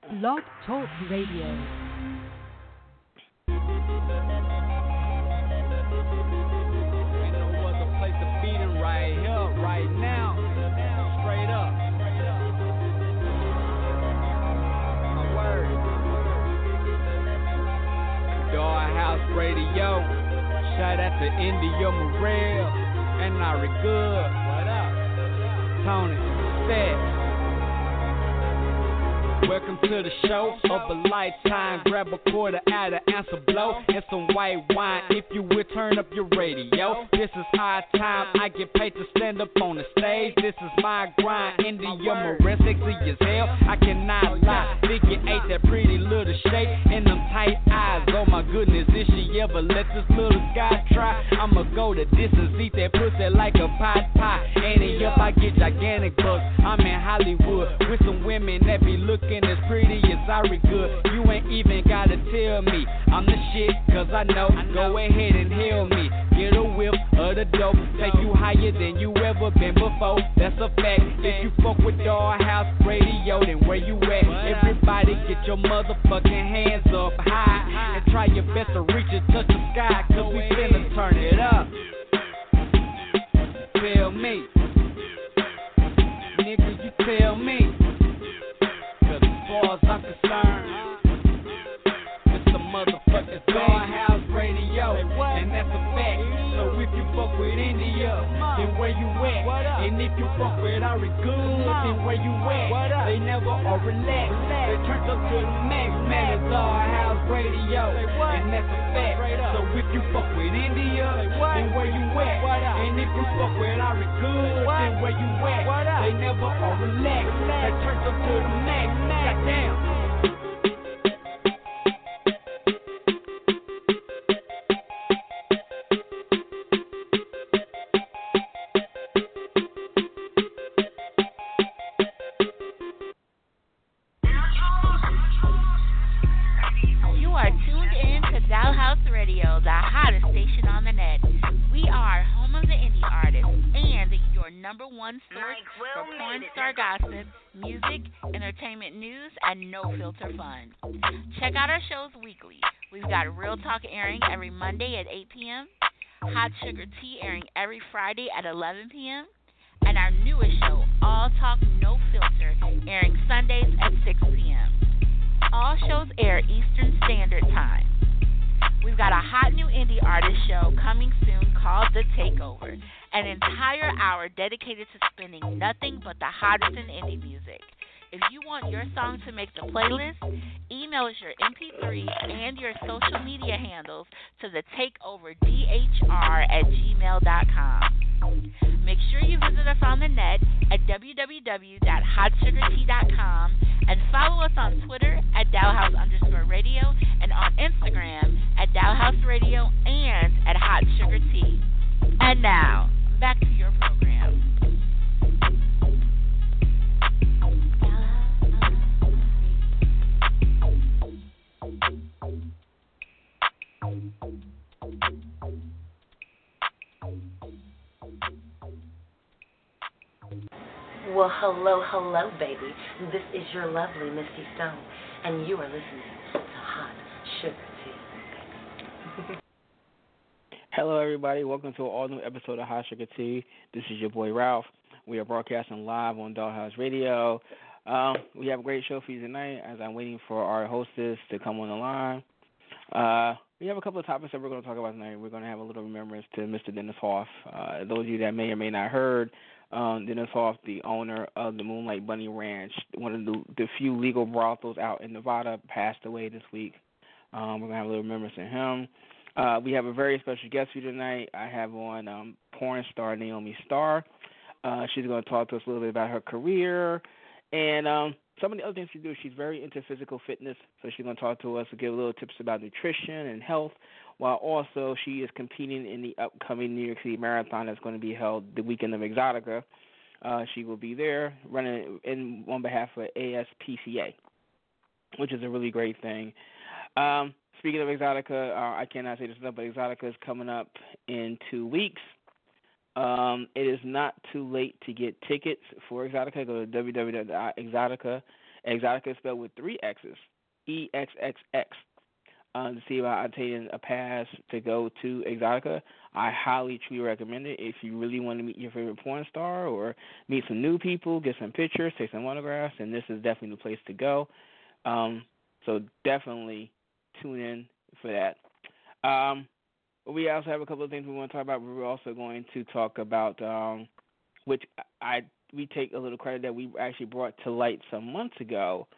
Blog Talk Radio. Radio, shout out to India Morel and Ari Good. What up? Tony, Seth. Welcome to the show of a lifetime. Grab a quarter out of answer blow and some white wine. If you will turn up your radio, this is our time. I get paid to stand up on the stage. This is my grind. India Morel, sexy as hell. I cannot lie. Figure eight, that pretty little shape and them tight eyes. Oh my goodness, if she ever let this little guy try, I'ma go the distance, eat that pussy like a pot pie. And up, I get gigantic bucks. I'm in Hollywood with some women that be looking as pretty as Ari Good. You ain't even gotta tell me I'm the shit, cause I know. Go ahead and hail me. Get a whiff of the dope. Take you higher than you ever been before. That's a fact. If you fuck with Dollhouse Radio, then where you at? Everybody get your motherfucking hands up high and try your best to reach and touch the sky, cause we finna turn it up. Tell me, nigga, you tell me. Cause as far as I'm concerned, it's the motherfucking Dollhouse Radio, and that's a fact. So if you fuck with India, then where you at? And if you fuck with Ari Good, then where you at? They never are relaxed. They turned up to the max, man. It's Dollhouse Radio, and that's a fact. So if you fuck with India, then where you at? And if you fuck with Ari Good, then where you at? They never are relaxed. They turned up to the max. Goddamn. One source for porn star gossip, music, entertainment news, and no filter fun. Check out our shows weekly. We've got Real Talk airing every Monday at 8 p.m., Hot Sugar Tea airing every Friday at 11 p.m., and our newest show, All Talk No Filter, airing Sundays at 6 p.m. All shows air Eastern Standard Time. We've got a hot new indie artist show coming soon called The Takeover, an entire hour dedicated to spinning nothing but the hottest in indie music. If you want your song to make the playlist, email us your MP3 and your social media handles to the takeoverdhr@gmail.com. Make sure you visit us on the net at www.hotsugartea.com and follow us on Twitter at Dollhouse_radio and on Instagram at Dollhouse Radio and at Hot Sugar Tea. And now, back to your program. Well, hello, baby. This is your lovely Misty Stone, and you are listening to Hot Sugar Tea. Hello, everybody. Welcome to an all-new episode of Hot Sugar Tea. This is your boy, Ralph. We are broadcasting live on Dollhouse Radio. We have a great show for you tonight as I'm waiting for our hostess to come on the line. We have a couple of topics that we're going to talk about tonight. We're going to have a little remembrance to Mr. Dennis Hoff. Those of you that may or may not heard, Dennis Hoff, the owner of the Moonlight Bunny Ranch, one of the few legal brothels out in Nevada, passed away this week. We're going to have a little remembrance to him. We have a very special guest for you tonight. I have on porn star Naomi Starr. She's going to talk to us a little bit about her career and some of the other things she does. She's very into physical fitness, so she's going to talk to us and give a little tips about nutrition and health, while also she is competing in the upcoming New York City Marathon that's going to be held the weekend of Exotica. She will be there running on behalf of ASPCA, which is a really great thing. Speaking of Exotica, I cannot say this enough, but Exotica is coming up in 2 weeks. It is not too late to get tickets for Exotica. Go to www.exotica, Exotica is spelled with 3 X's, EXXX. To see about obtaining a pass to go to Exotica. I highly, truly recommend it. If you really want to meet your favorite porn star or meet some new people, get some pictures, take some autographs, and this is definitely the place to go. So definitely tune in for that. We also have a couple of things we want to talk about. We're also going to talk about, which we take a little credit that we actually brought to light some months ago.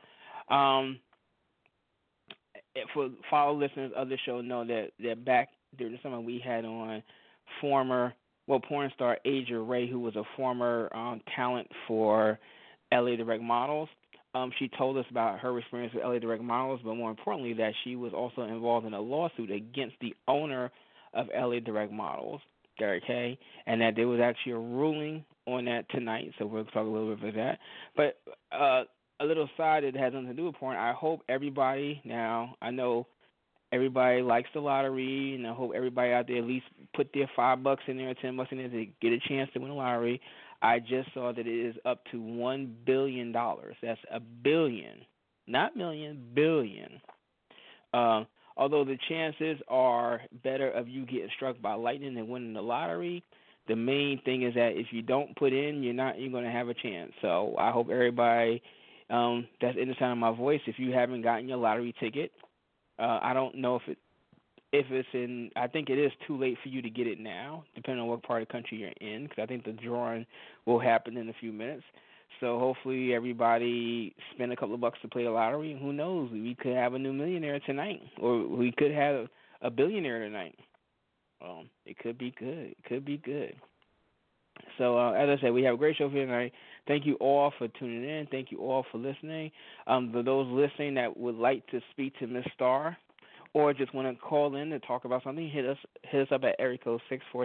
For follow listeners of the show know that back during the summer we had on porn star Asia Ray, who was a former talent for LA Direct Models. She told us about her experience with LA Direct Models, but more importantly that she was also involved in a lawsuit against the owner of LA Direct Models, Derek Hay, and that there was actually a ruling on that tonight, so we'll talk a little bit about that. But a little side that has nothing to do with porn, I hope everybody, now I know everybody likes the lottery, and I hope everybody out there at least put their $5 in there or $10 in there to get a chance to win the lottery. I just saw that it is up to $1 billion. That's $1 billion, not million, billion. Although the chances are better of you getting struck by lightning than winning the lottery, the main thing is that if you don't put in, you're going to have a chance. So I hope everybody that's in the sound of my voice, if you haven't gotten your lottery ticket, I don't know if it's in, I think it is too late for you to get it now, depending on what part of the country you're in, because I think the drawing will happen in a few minutes. So hopefully everybody spend a couple of bucks to play the lottery. Who knows? We could have a new millionaire tonight, or we could have a billionaire tonight. It could be good. It could be good. So, as I said, we have a great show for you tonight. Thank you all for tuning in. Thank you all for listening. For those listening that would like to speak to Ms. Starr or just want to call in and talk about something, hit us up at area code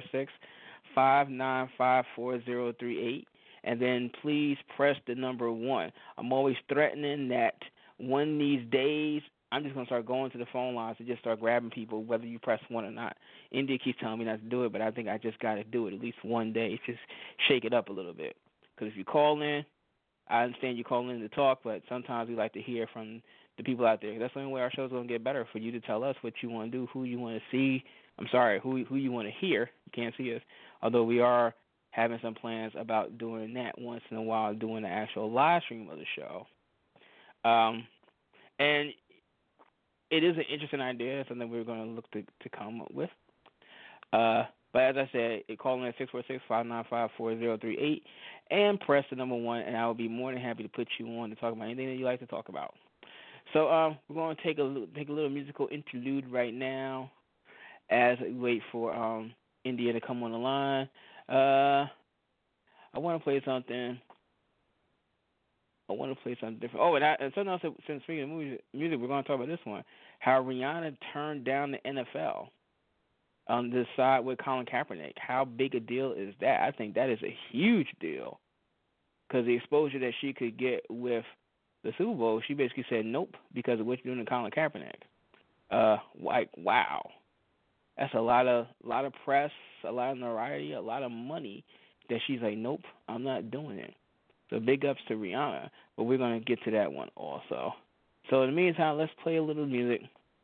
646-595-4038, and then please press the number 1. I'm always threatening that one of these days I'm just going to start going to the phone lines and just start grabbing people, whether you press 1 or not. India keeps telling me not to do it, but I think I just got to do it at least one day. Just shake it up a little bit. Because if you call in, I understand you call in to talk, but sometimes we like to hear from the people out there. That's the only way our show's going to get better, for you to tell us what you want to do, who you want to see. Who you want to hear. You can't see us. Although we are having some plans about doing that once in a while, doing the actual live stream of the show. And it is an interesting idea, something we're going to look to come up with. But as I said, call in at 646-595-4038 and press the number 1, and I will be more than happy to put you on to talk about anything that you like to talk about. So we're going to take a little musical interlude right now as we wait for India to come on the line. I want to play something. Different. Oh, and something else, since speaking of music, we're going to talk about this one. How Rihanna turned down the NFL to side with Colin Kaepernick. How big a deal is that? I think that is a huge deal, because the exposure that she could get with the Super Bowl, she basically said nope because of what you're doing to Colin Kaepernick. Wow. That's a lot of press, a lot of notoriety, a lot of money that she's like, nope, I'm not doing it. So big ups to Rihanna, but we're going to get to that one also. So in the meantime, let's play a little music,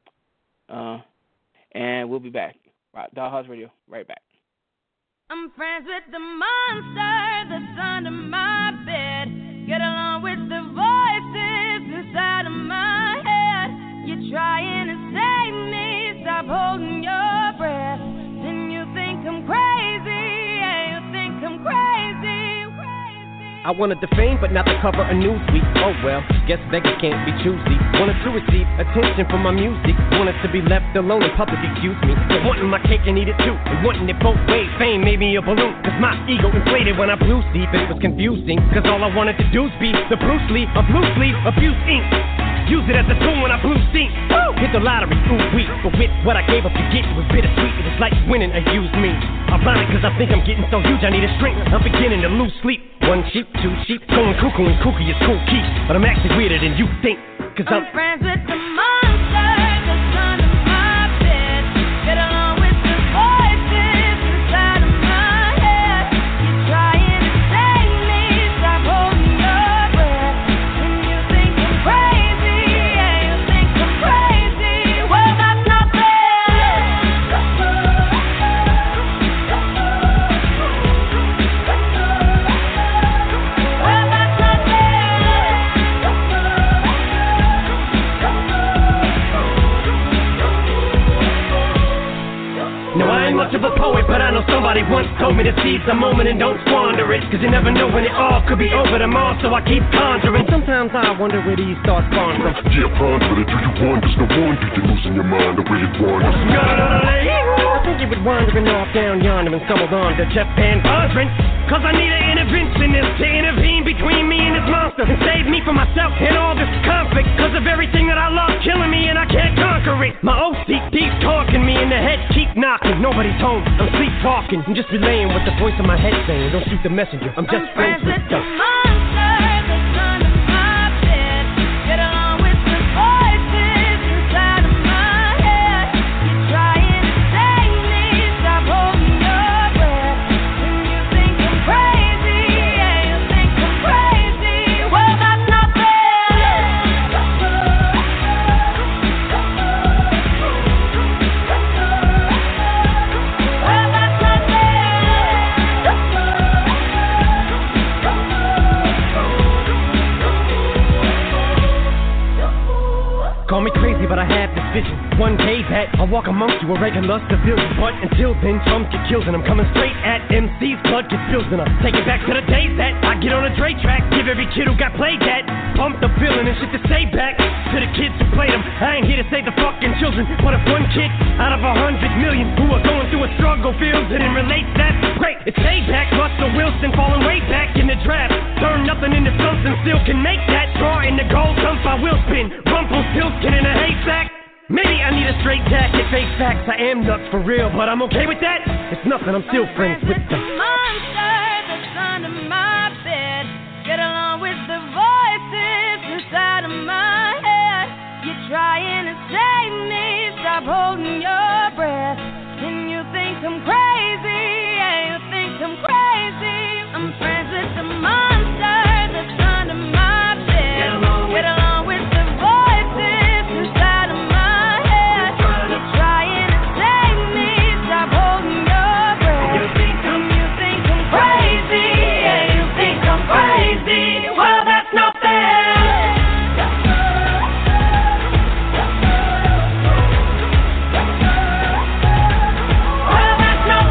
and we'll be back. Dollhouse Radio, right back. I'm friends with the monster that's under my bed. Get along with the voices inside of my head. You're trying to save me, stop holding your breath. Then you think I'm crazy, yeah, you think I'm crazy. I wanted the fame, but not the cover of Newsweek. Oh well, guess beggars can't be choosy. Wanted to receive attention from my music. Wanted to be left alone in public, excuse me. But wanting my cake and eat it too, and wanting it both ways. Fame made me a balloon, cause my ego inflated when I blew deep. It was confusing, cause all I wanted to do was be the Bruce Lee of blue sleep, abuse ink. Use it as a tool when I blew steam. Hit the lottery, ooh wee. But with what I gave up to get, it was bittersweet. It was like winning a used me. Ironic, cause I think I'm getting so huge, I need a shrink. I'm beginning to lose sleep. 1 sheep, 2 sheep, going cuckoo, and kooky is cool key. But I'm actually weirder than you think, cause I'm friends with the monster that's under my bed. Get along with the voices inside of my head. You're trying to save me, stop holding your breath. When you think I'm Somebody once told me to seize the moment and don't squander it, cause you never know when it all could be over tomorrow, so I keep conjuring. Sometimes I wonder where these thoughts spawn from. Yeah, ponder it, do you wonder? There's no wonder you're losing your mind the way it wanders. I think he was wandering off down yonder and stumbled on to Jeff Van Vondren. Cause I need an interventionist to intervene between me and this monster and save me from myself and all this conflict. Cause of everything that I love killing me and I can't conquer it. My OCD's talking me and the head keep knocking. Nobody's home, I'm sleepwalking. I'm just relaying what the voice in my head saying. Don't shoot the messenger, I'm just friends with the monster that's under my bed. Get along with the voices inside of my head. You're trying to save me, stop holding your breath. And you think I'm crazy, yeah, you think I'm crazy. Well, that's not fair. Well, that's not Call me crazy, but I have this vision. One day that I'll walk amongst you, a regular civilian. But until then, chums get killed and I'm coming straight at MC's blood gets spilled and I take it back to the days that I get on a Dre track. Give every kid who got played that pump the feeling and shit to say back to the kids who played them. I ain't here to save the fucking children, but if one kid out of 100 million who are going through a struggle feels it and relates, that's great. It's payback. Russell Wilson falling way back in the draft. Turn nothing into something, still can make that draw in the gold dump. I will spin Rumpelstiltskin in a haystack. Maybe I need a straight jacket, face facts. I am nuts for real, but I'm okay with that. It's nothing, I'm still friends with the monster that's under my bed. Get along with the voices inside of my head. You're trying to save me, stop holding your breath. And you think I'm crazy, yeah, you think I'm crazy. I'm friends with the monster that's under my bed. Get along with the voices inside of my head. You're trying to save me, stop holding your breath. You think I'm crazy, yeah, you think I'm crazy. Well, that's not fair. Well, that's not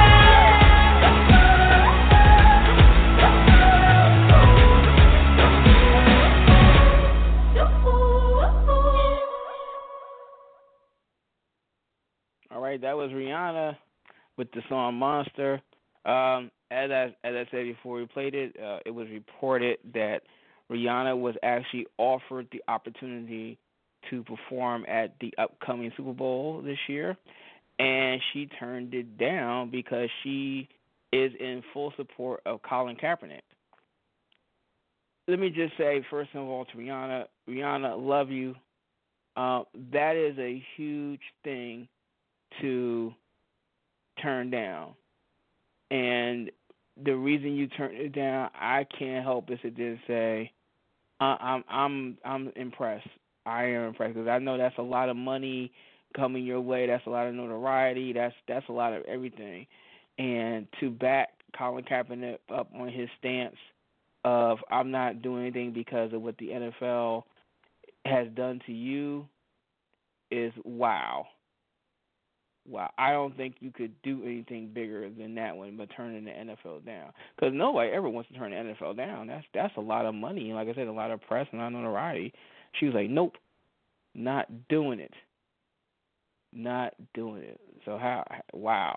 All right, that was Rihanna with the song Monster. As I said before we played it, it was reported that Rihanna was actually offered the opportunity to perform at the upcoming Super Bowl this year, and she turned it down because she is in full support of Colin Kaepernick. Let me just say, first of all, to Rihanna, love you. That is a huge thing to turn down, and the reason you turned it down, I can't help but to just say, I'm impressed. I am impressed because I know that's a lot of money coming your way. That's a lot of notoriety. That's a lot of everything, and to back Colin Kaepernick up on his stance of I'm not doing anything because of what the NFL has done to you is wow. Wow, I don't think you could do anything bigger than that one, but turning the NFL down. Because nobody ever wants to turn the NFL down. That's a lot of money, and like I said, a lot of press and a lot of notoriety. She was like, nope, not doing it. Not doing it. So wow.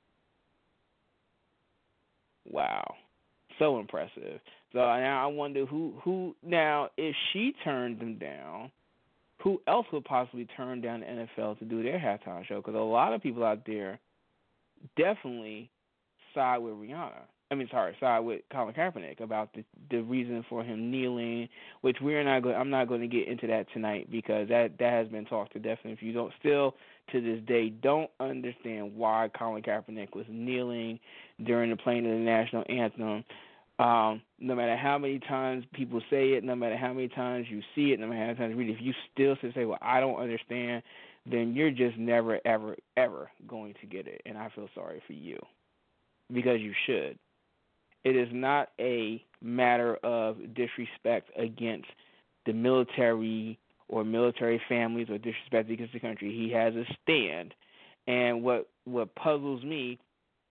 Wow. So impressive. So now I wonder who now, if she turned them down, who else would possibly turn down the NFL to do their halftime show? Because a lot of people out there definitely side with side with Colin Kaepernick about the reason for him kneeling, which I'm not going to get into that tonight because that has been talked to death. And if you don't still to this day don't understand why Colin Kaepernick was kneeling during the playing of the national anthem, no matter how many times people say it, no matter how many times you see it, no matter how many times you read it, if you still say, well, I don't understand, then you're just never, ever, ever going to get it. And I feel sorry for you because you should. It is not a matter of disrespect against the military or military families or disrespect against the country. He has a stand. And what puzzles me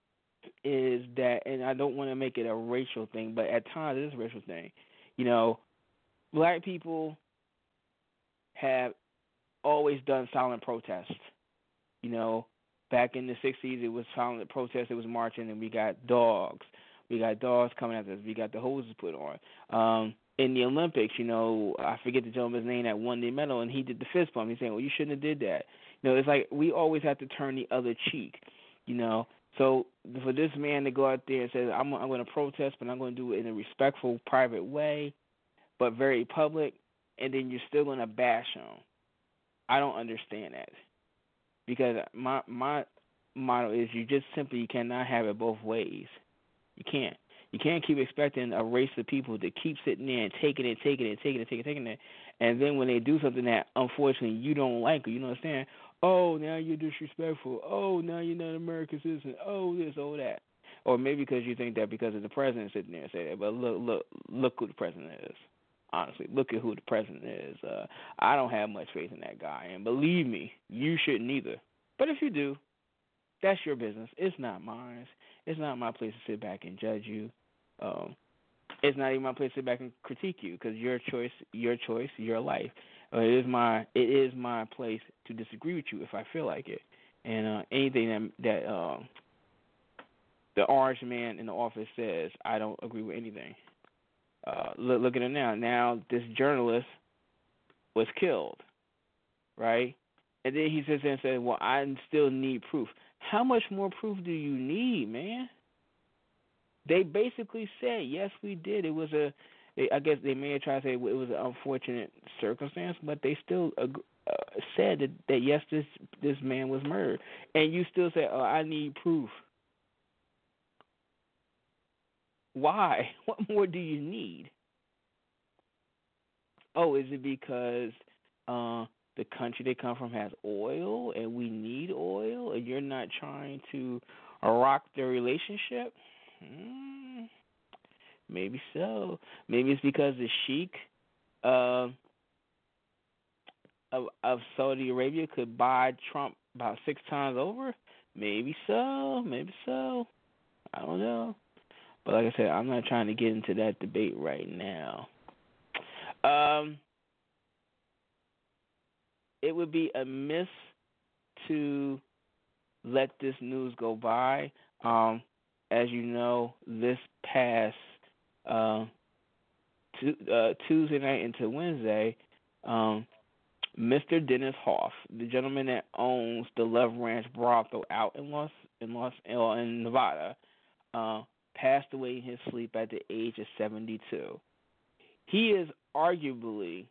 is that, and I don't want to make it a racial thing, but at times it is a racial thing. You know, black people have always done silent protest. You know, back in the 60s, it was silent protest, it was marching, and we got dogs. We got dogs coming at us. We got the hoses put on. In the Olympics, you know, I forget the gentleman's name that won the medal, and he did the fist bump. He's saying, well, you shouldn't have did that. You know, it's like we always have to turn the other cheek, you know. So for this man to go out there and say, I'm going to protest, but I'm going to do it in a respectful, private way, but very public, and then you're still going to bash him. I don't understand that, because my motto is you cannot have it both ways. You can't. You can't keep expecting a race of people to keep sitting there and taking it, and then when they do something that unfortunately you don't like or you don't understand, oh, now you're disrespectful. Oh, now you're not an American citizen. Oh, this, oh, that. Or maybe because you think that because of the president sitting there and say that. But look who the president is. Honestly, look at who the president is. I don't have much faith in that guy, and believe me, you shouldn't either. But if you do, that's your business. It's not mine. It's not my place to sit back and judge you. It's not even my place to sit back and critique you, because your choice, your life. It is my place to disagree with you if I feel like it. And anything that the orange man in the office says, I don't agree with anything. Look at it now. Now this journalist was killed, right? And then he sits there and says, well, I still need proof. How much more proof do you need, man? They basically said, yes, we did. It was I guess they may have tried to say it was an unfortunate circumstance, but they still said that yes, this man was murdered. And you still say, oh, I need proof. Why? What more do you need? Oh, is it because the country they come from has oil and we need oil and you're not trying to rock the relationship? Maybe so. Maybe it's because the sheik of Saudi Arabia could buy Trump about 6 times over? Maybe so. Maybe so. I don't know. But like I said, I'm not trying to get into that debate right now. It would be amiss to let this news go by. As you know, this past Tuesday night into Wednesday, Mr. Dennis Hoff, the gentleman that owns the Love Ranch brothel out in Nevada, passed away in his sleep at the age of 72. He is arguably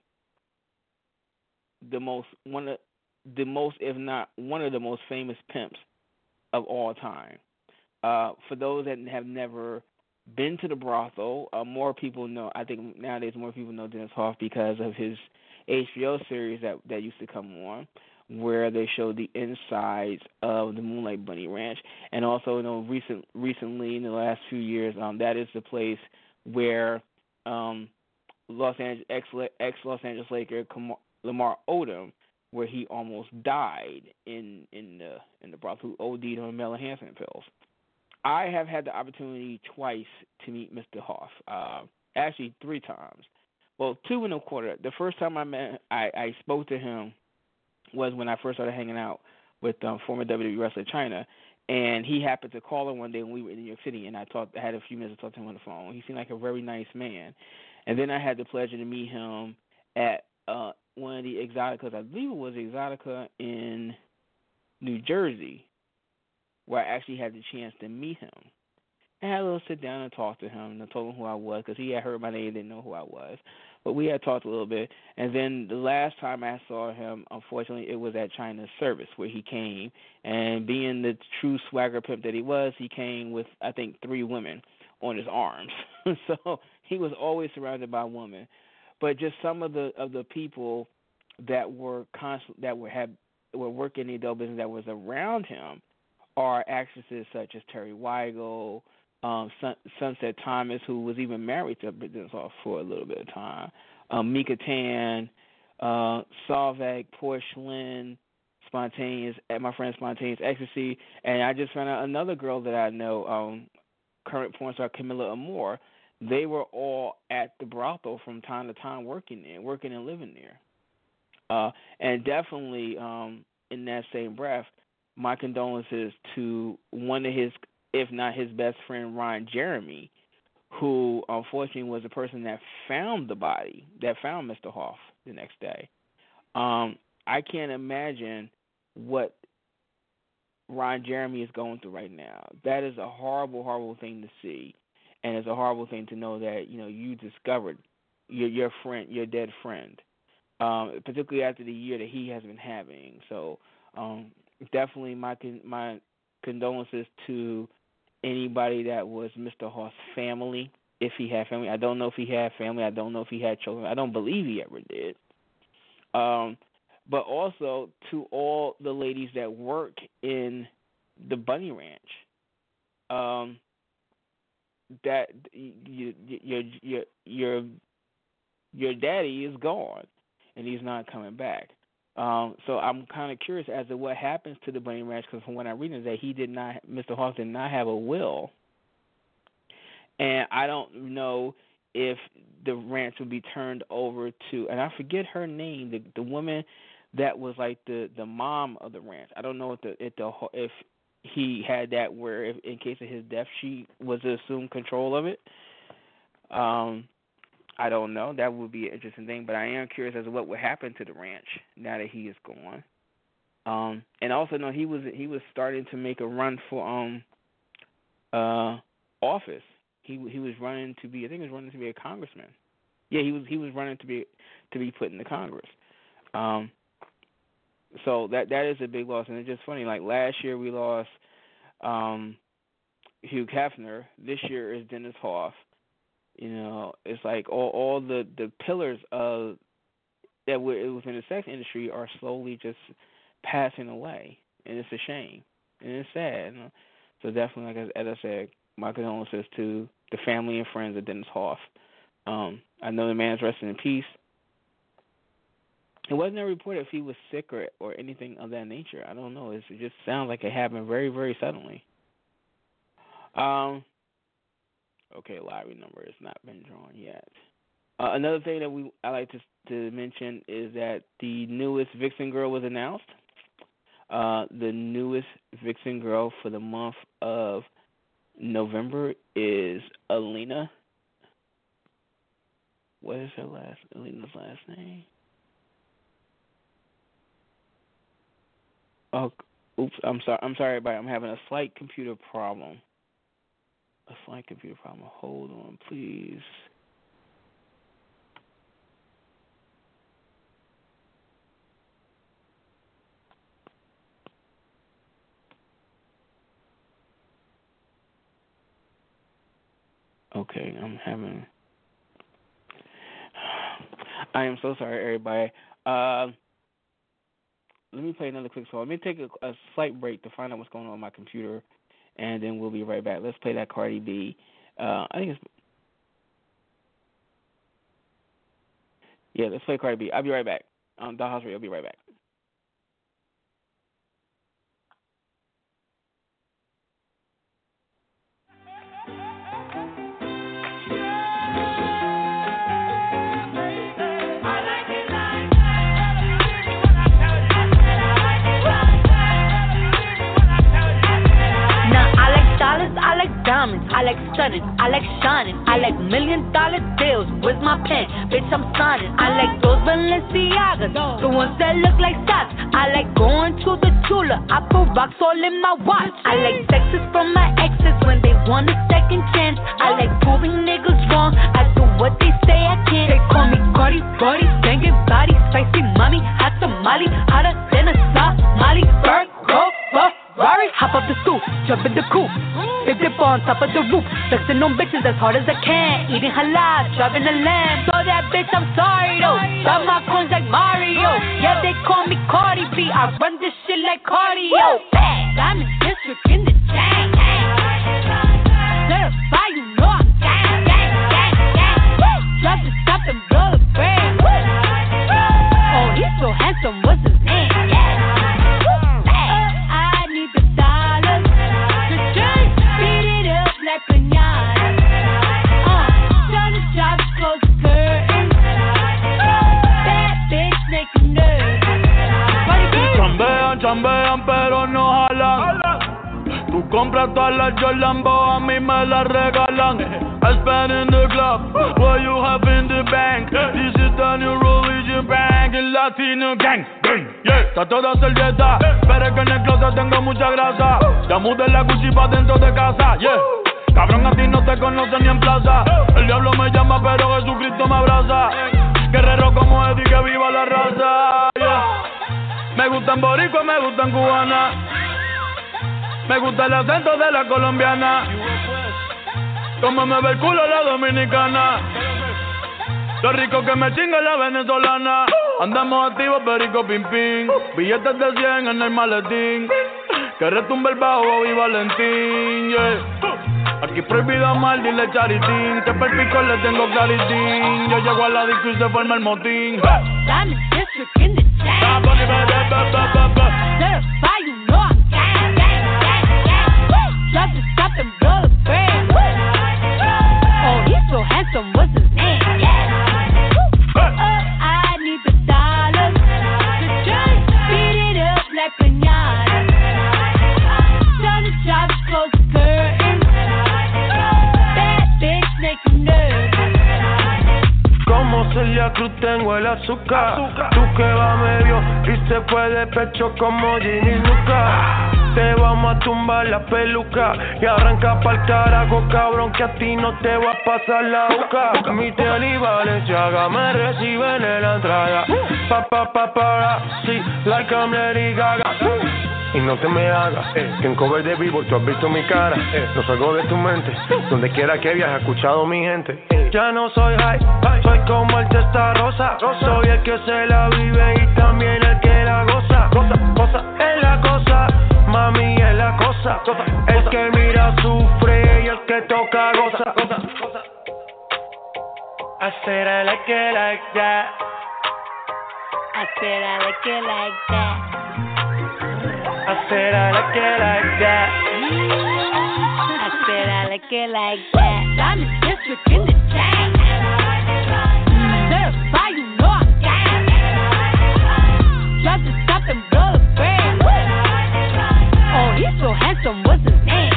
if not one of the most famous pimps of all time. For those that have never been to the brothel, more people know. I think nowadays more people know Dennis Hoff because of his HBO series that used to come on, where they showed the insides of the Moonlight Bunny Ranch, and also recently in the last few years, that is the place where Los Angeles Laker Lamar Odom, where he almost died in the brothel, who OD'd on Mel Hansen pills. I have had the opportunity twice to meet Mr. Hoff. Actually 3 times. Well, 2 and a quarter. The first time I spoke to him was when I first started hanging out with former WWE wrestler China, and he happened to call in one day when we were in New York City, and I had a few minutes to talk to him on the phone. He seemed like a very nice man. And then I had the pleasure to meet him at one of the Exoticas. I believe it was Exotica in New Jersey, where I actually had the chance to meet him. I had a little sit down and talk to him, and I told him who I was, because he had heard my name and didn't know who I was. But we had talked a little bit. And then the last time I saw him, unfortunately, it was at China's service, where he came. And being the true swagger pimp that he was, he came with, I think, 3 women on his arms. So he was always surrounded by women. But just some of the people that were working in the adult business that was around him are actresses such as Terry Weigel, Sunset Thomas, who was even married to Dennis Hoff for a little bit of time, Mika Tan, Salvek, Portia Lynn, my friend Spontaneous Ecstasy, and I just found out another girl that I know, current porn star Camilla Amore. They were all at the brothel from time to time, working and living there. And definitely, in that same breath, my condolences to one of his, if not his best friend, Ron Jeremy, who unfortunately was the person that found the body, that found Mr. Hoff the next day. I can't imagine what Ron Jeremy is going through right now. That is a horrible, horrible thing to see, and it's a horrible thing to know that you discovered your friend, your dead friend, particularly after the year that he has been having. So definitely my condolences to anybody that was Mr. Hoff's family, if he had family. I don't know if he had family. I don't know if he had children. I don't believe he ever did. But also to all the ladies that work in the Bunny Ranch, that your daddy is gone and he's not coming back. So I'm kind of curious as to what happens to the Bunny Ranch, because from what I'm reading is that Mr. Hoff did not have a will, and I don't know if the ranch would be turned over to, and I forget her name, the woman that was like the mom of the ranch. I don't know if he had that where if, in case of his death she was to assume control of it. I don't know. That would be an interesting thing, but I am curious as to what would happen to the ranch now that he is gone. And also, no, he was starting to make a run for office. He was running to be, I think he was running to be a congressman. Yeah, he was running to be put into Congress. So that is a big loss, and it's just funny. Like last year we lost Hugh Hefner. This year is Dennis Hoff. It's like all the pillars of that were within the sex industry are slowly just passing away, and it's a shame, and it's sad. So definitely, like as I said, my condolences to the family and friends of Dennis Hoff. I know the man's resting in peace. It wasn't reported if he was sick or anything of that nature. I don't know. It just sounds like it happened very, very suddenly. Okay, lottery number has not been drawn yet. Another thing that I like to mention is that the newest Vixen Girl was announced. The newest Vixen Girl for the month of November is Alina. What is Alina's last name? Oh, oops! I'm sorry, everybody. I'm having a slight computer problem. Hold on, please. Okay, I am so sorry, everybody. Let me play another quick song. Let me take a slight break to find out what's going on with my computer, and then we'll be right back. Let's play that Cardi B. Let's play Cardi B. I'll be right back. Dollhouse Radio, I'll be right back. I like diamonds, I like stunning, I like shining, I like $1 million deals. Where's my pen? Bitch, I'm signing. I like those Balenciagas, the ones that look like socks. I like going to the Tula, I put rocks all in my watch. I like sexes from my exes when they want a second chance. I like proving niggas wrong, I do what they say I can't. They call me Cardi, Brody, banging body, spicy mommy, hot tamale, hotter than a Somali. Bird, go, Ferrari, hop up the stoop, jump in the coupe, big dip on top of the roof, flexing on bitches as hard as I can, eating halal, driving a lamb. So that bitch, I'm sorry though, got my coins like Mario. Yeah, they call me Cardi B, I run this shit like cardio. I'm in district in the chain. Certified, you know I'm gang, gang, gang, gang. Drop the top and blow the brand. Oh, he's so handsome, what's his name? Yeah. chambean pero no jalan. Tú compras todas las Jordan, a mí me las regalan. I spend in the club, what you have in the bank. This is the new religion bank, el Latino gang. Yeah, trato de hacer dieta, pero es que en el closet tengo mucha grasa. Ya mudé la Gucci pa' dentro de casa, yeah. Cabrón, a ti no te conocen ni en plaza. El diablo me llama, pero Jesucristo me abraza. Guerrero como Eddie, que viva la raza, yeah. Me gustan boricua, me gustan cubana. Me gusta el acento de la colombiana. Como me ve el culo la dominicana. Lo rico que me chinga la venezolana. Andamos activos, perico, pim, pim. Billetes de 100 en el maletín. Que retumbe el bajo, Bobby Valentín, yeah. Aquí prohibido amar, dile charitín. Que perpico le tengo claritín. Yo llego a la disco y se forma el motín. Diamond District in the chain. Certify, you know I'm gang, gang, gang, gang. Drop the top and blow the brand. Oh, he's so handsome, what's his name? I need the dollars to just beat it up like piñata. Turn the chops, close the curtains. Bad bitch make you nervous. Como Celia Cruz tengo el azúcar. Tú que va medio y se fue de pecho como Ginny Luca. Te vamos a tumbar la peluca y arranca pa'l carajo, cabrón, que a ti no te va a pasar la boca. Mi tele y Valenciaga me reciben en la entrada. Sí, like I'm Lady Gaga. Y no te me hagas, que en cover de vivo tú has visto mi cara. No salgo de tu mente, donde quiera que viajes, he escuchado mi gente. Ya no soy high, soy como el testa rosa. Soy el que se la vive y también el que la goza. Cosa es la cosa, mami es la cosa. El que mira sufre y el que toca goza. I said I like it like that. I said I like it like that. I said I like it like that. I said I like it like that. Diamond District in the chain. Certify, you know I'm gang. Drop the top and blow the brand. Oh, he's so handsome, what's his name?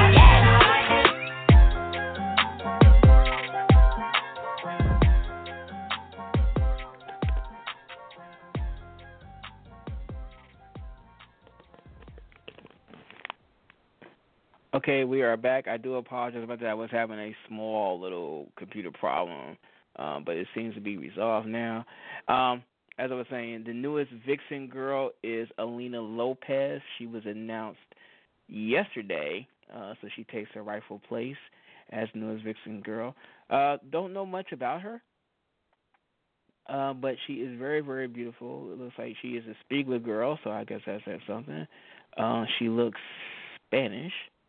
Okay, we are back. I do apologize about that. I was having a small little computer problem, but it seems to be resolved now. As I was saying, the newest Vixen girl is Alina Lopez. She was announced yesterday, so she takes her rightful place as newest Vixen girl. Don't know much about her, but she is very, very beautiful. It looks like she is a Spiegler girl, so I guess that says something. She looks Spanish.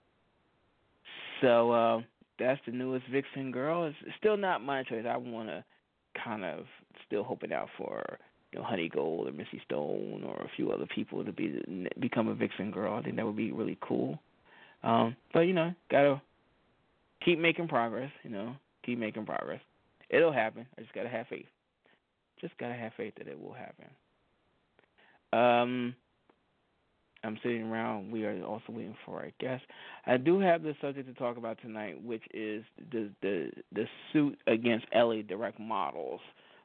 So that's the newest Vixen girl. It's still not my choice. I want to kind of still hoping out for Honey Gold or Missy Stone or a few other people to become a Vixen girl. I think that would be really cool. But gotta keep making progress. Keep making progress. It'll happen. I just gotta have faith. Just gotta have faith that it will happen. I'm sitting around. We are also waiting for our guest. I do have the subject to talk about tonight, which is the suit against LA Direct Models.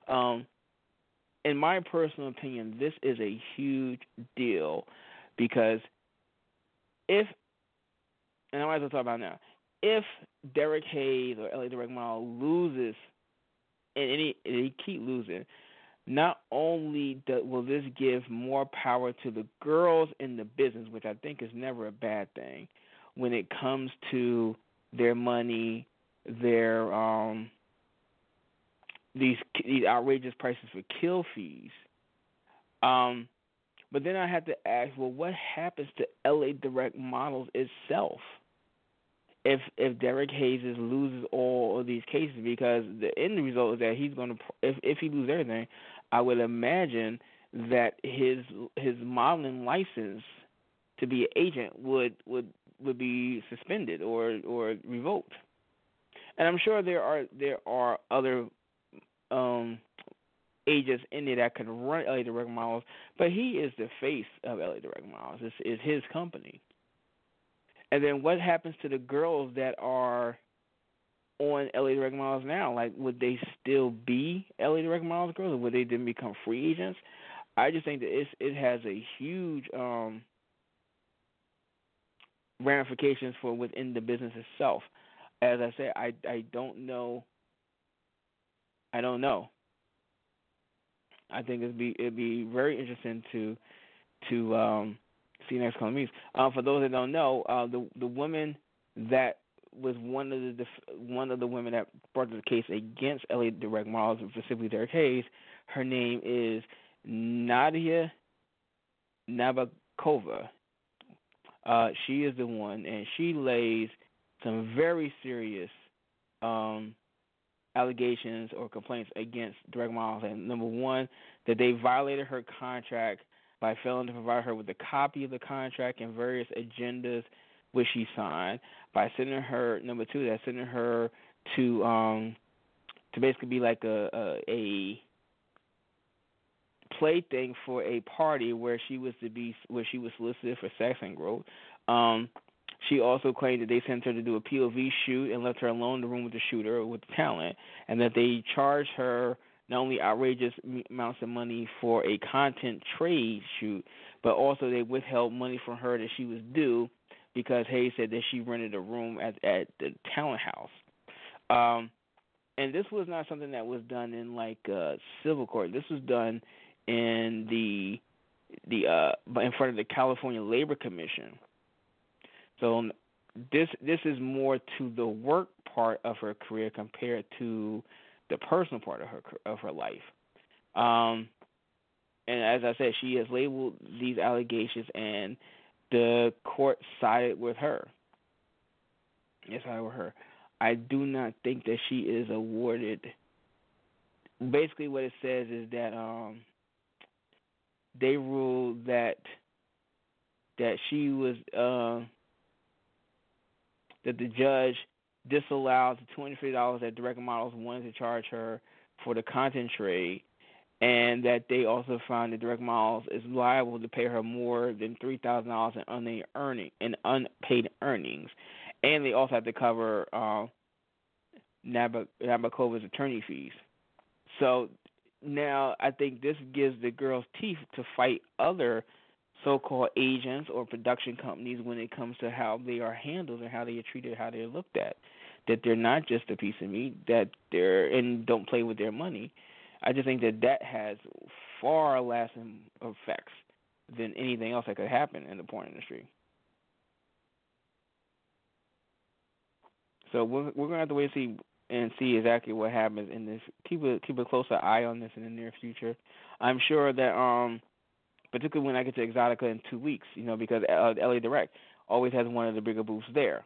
In my personal opinion, this is a huge deal because and I might as well talk about it now, if Derek Hayes or LA Direct Model loses, and he keep losing, not only will this give more power to the girls in the business, which I think is never a bad thing, when it comes to their money, their these outrageous prices for kill fees. But then I have to ask, well, what happens to LA Direct Models itself if Derek Hayes loses all of these cases? Because the end result is that he's going to, if he loses everything, I would imagine that his modeling license to be an agent would be suspended or revoked. And I'm sure there are other agents in there that could run LA Direct Models, but he is the face of LA Direct Models. This is his company. And then what happens to the girls that are on LA Direct Models now? Like, would they still be LA Direct Models girls, or would they then become free agents? I just think that it has a huge ramifications for within the business itself. As I said, I don't know. I don't know. I think it'd be very interesting to see next coming meetings. For those that don't know, the woman that was one of the women that brought the case against LA Direct Models, and specifically Derek Hayes, her name is Nadia Nabokova. She is the one, and she lays some very serious allegations or complaints against Direct Models. And number one, that they violated her contract by failing to provide her with a copy of the contract and various agendas which she signed. By sending her, number two, that sending her to basically be like a plaything for a party where she was solicited for sex and growth. She also claimed that they sent her to do a POV shoot and left her alone in the room with the shooter, with the talent, and that they charged her not only outrageous amounts of money for a content trade shoot, but also they withheld money from her that she was due because Hayes said that she rented a room at the talent house. And this was not something that was done in like civil court. This was done in in front of the California Labor Commission. So this is more to the work part of her career compared to the personal part of her life. And as I said, she has labeled these allegations, and the court sided with her. Yes, sided with her. I do not think that she is awarded. Basically, what it says is that they ruled that she was that the judge disallowed the $250 that Direct Models wanted to charge her for the content trade, and that they also found that Direct Models is liable to pay her more than $3,000 in unpaid earnings, and they also have to cover Nabokova's attorney fees. So now I think this gives the girls teeth to fight other so-called agents or production companies when it comes to how they are handled and how they are treated, how they're looked at, that they're not just a piece of meat, that and don't play with their money. I just think that has far-lasting effects than anything else that could happen in the porn industry. So we're going to have to wait and see exactly what happens in this. Keep a closer eye on this in the near future. I'm sure that particularly when I get to Exotica in 2 weeks, because LA Direct always has one of the bigger booths there.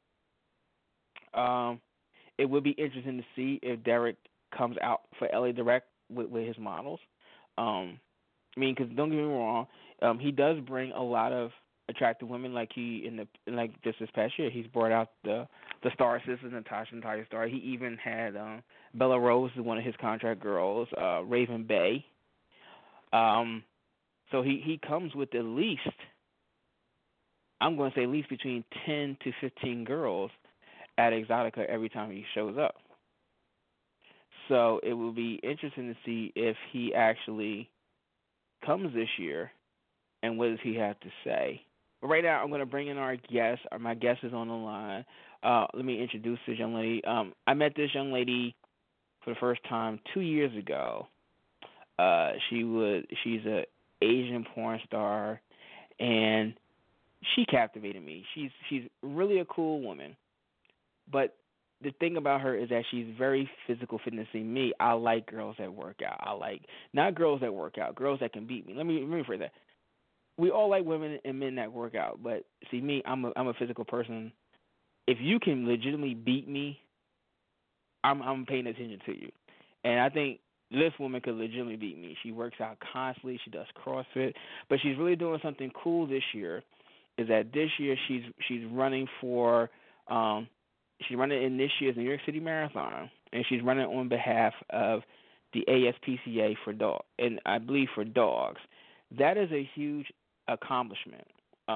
It would be interesting to see if Derek comes out for LA Direct with his models. Because don't get me wrong, he does bring a lot of attractive women. Like just this past year, he's brought out the Star Sisters, Natasha and Talia Starr. He even had Bella Rose, one of his contract girls, Raven Bay. So he comes with at least, I'm going to say at least between 10 to 15 girls at Exotica every time he shows up. So it will be interesting to see if he actually comes this year and what does he have to say. But right now I'm going to bring in our guest. My guest is on the line. Let me introduce this young lady. I met this young lady for the first time 2 years ago. She's a Asian porn star, and she captivated me. She's really a cool woman, but the thing about her is that she's very physical fitness. Me, I like girls that work out. I like not girls that work out, girls that can beat me. Let me rephrase that. We all like women and men that work out, but see me, I'm a physical person. If you can legitimately beat me, I'm paying attention to you, and I think this woman could legitimately beat me. She works out constantly. She does CrossFit, but she's really doing something cool this year. Is that this year she's running for she's running in this year's New York City Marathon, and she's running on behalf of the ASPCA for dog, and I believe for dogs. That is a huge accomplishment.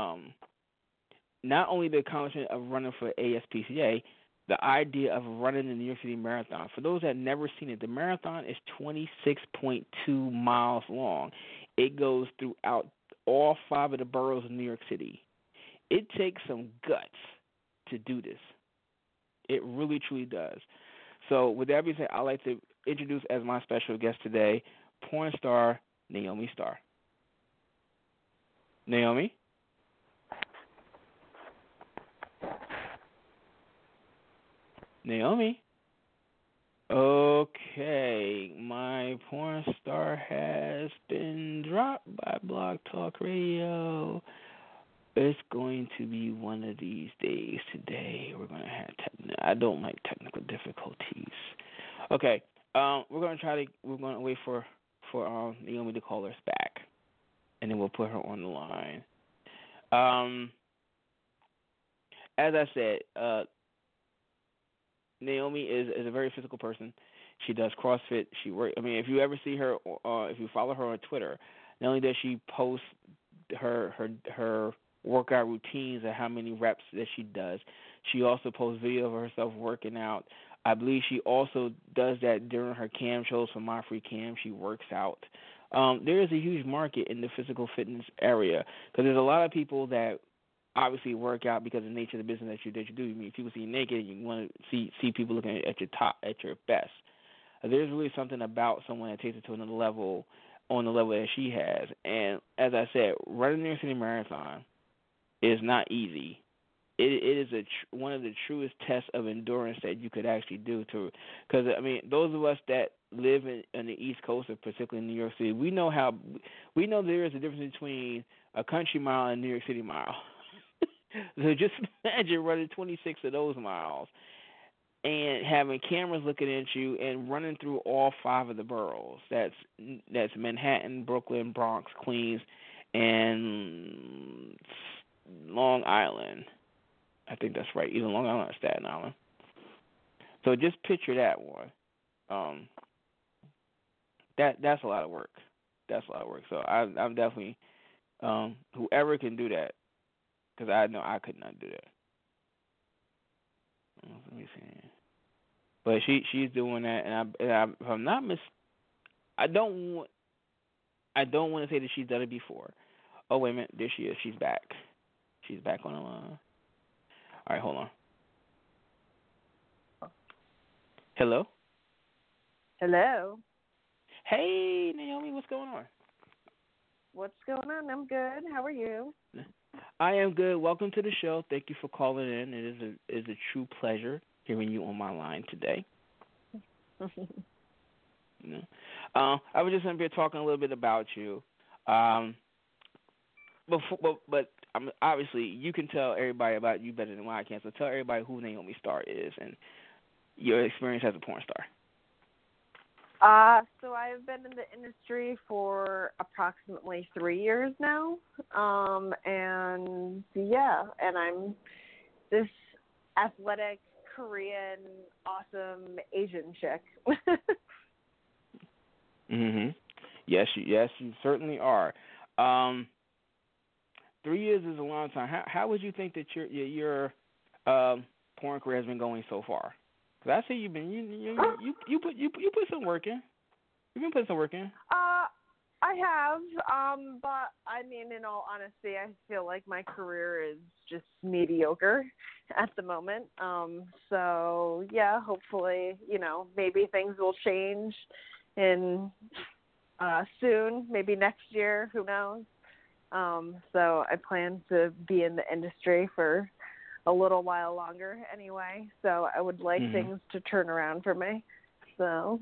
Not only the accomplishment of running for ASPCA, the idea of running the New York City Marathon. For those that have never seen it, the marathon is 26.2 miles long. It goes throughout all 5 of the boroughs of New York City. It takes some guts to do this. It really, truly does. So with that being said, I'd like to introduce as my special guest today, porn star Naomi Starr. Naomi? Naomi? Okay, my porn star has been dropped by Blog Talk Radio. It's going to be one of these days today. We're going to have I don't like technical difficulties. Okay, we're going to wait for Naomi to call us back, and then we'll put her on the line. As I said, Naomi is a very physical person. She does CrossFit. If you ever see her, if you follow her on Twitter, not only does she post her workout routines and how many reps that she does, she also posts video of herself working out. I believe she also does that during her cam shows for My Free Cam. She works out. There is a huge market in the physical fitness area because there's a lot of people that obviously work out because of the nature of the business that you do. I mean, if people see you naked, you want to see people looking at your top, at your best. There's really something about someone that takes it to another level, on the level that she has. And as I said, running the New York City Marathon is not easy. It is one of the truest tests of endurance that you could actually do. Because those of us that live in the East Coast, or particularly in New York City, we know there is a difference between a country mile and a New York City mile. So just imagine running 26 of those miles and having cameras looking at you and running through all 5 of the boroughs. That's Manhattan, Brooklyn, Bronx, Queens, and Long Island. I think that's right. Either Long Island or Staten Island. So just picture that one. That's a lot of work. That's a lot of work. So I'm definitely whoever can do that, because I know I could not do that. Let me see. But she's doing that, and if I'm not I don't want to say that she's done it before. Oh wait a minute, there she is. She's back. She's back on the line. All right, hold on. Hello. Hello. Hey, Naomi, what's going on? What's going on? I'm good. How are you? I am good. Welcome to the show. Thank you for calling in. It is a true pleasure hearing you on my line today. I was just going to be talking a little bit about you. But obviously, you can tell everybody about you better than I can. So tell everybody who Naomi Starr is and your experience as a porn star. So I've been in the industry for approximately 3 years now. And I'm this athletic, Korean, awesome Asian chick. Mhm. Yes, you certainly are. 3 years is a long time. How would you think that your porn career has been going so far? Because I see you've been you put some work in. You've been putting some work in. I have, but I mean, in all honesty, I feel like my career is just mediocre at the moment. So yeah, hopefully, maybe things will change in soon, maybe next year. Who knows? So I plan to be in the industry for a little while longer anyway. So I would like things to turn around for me. So.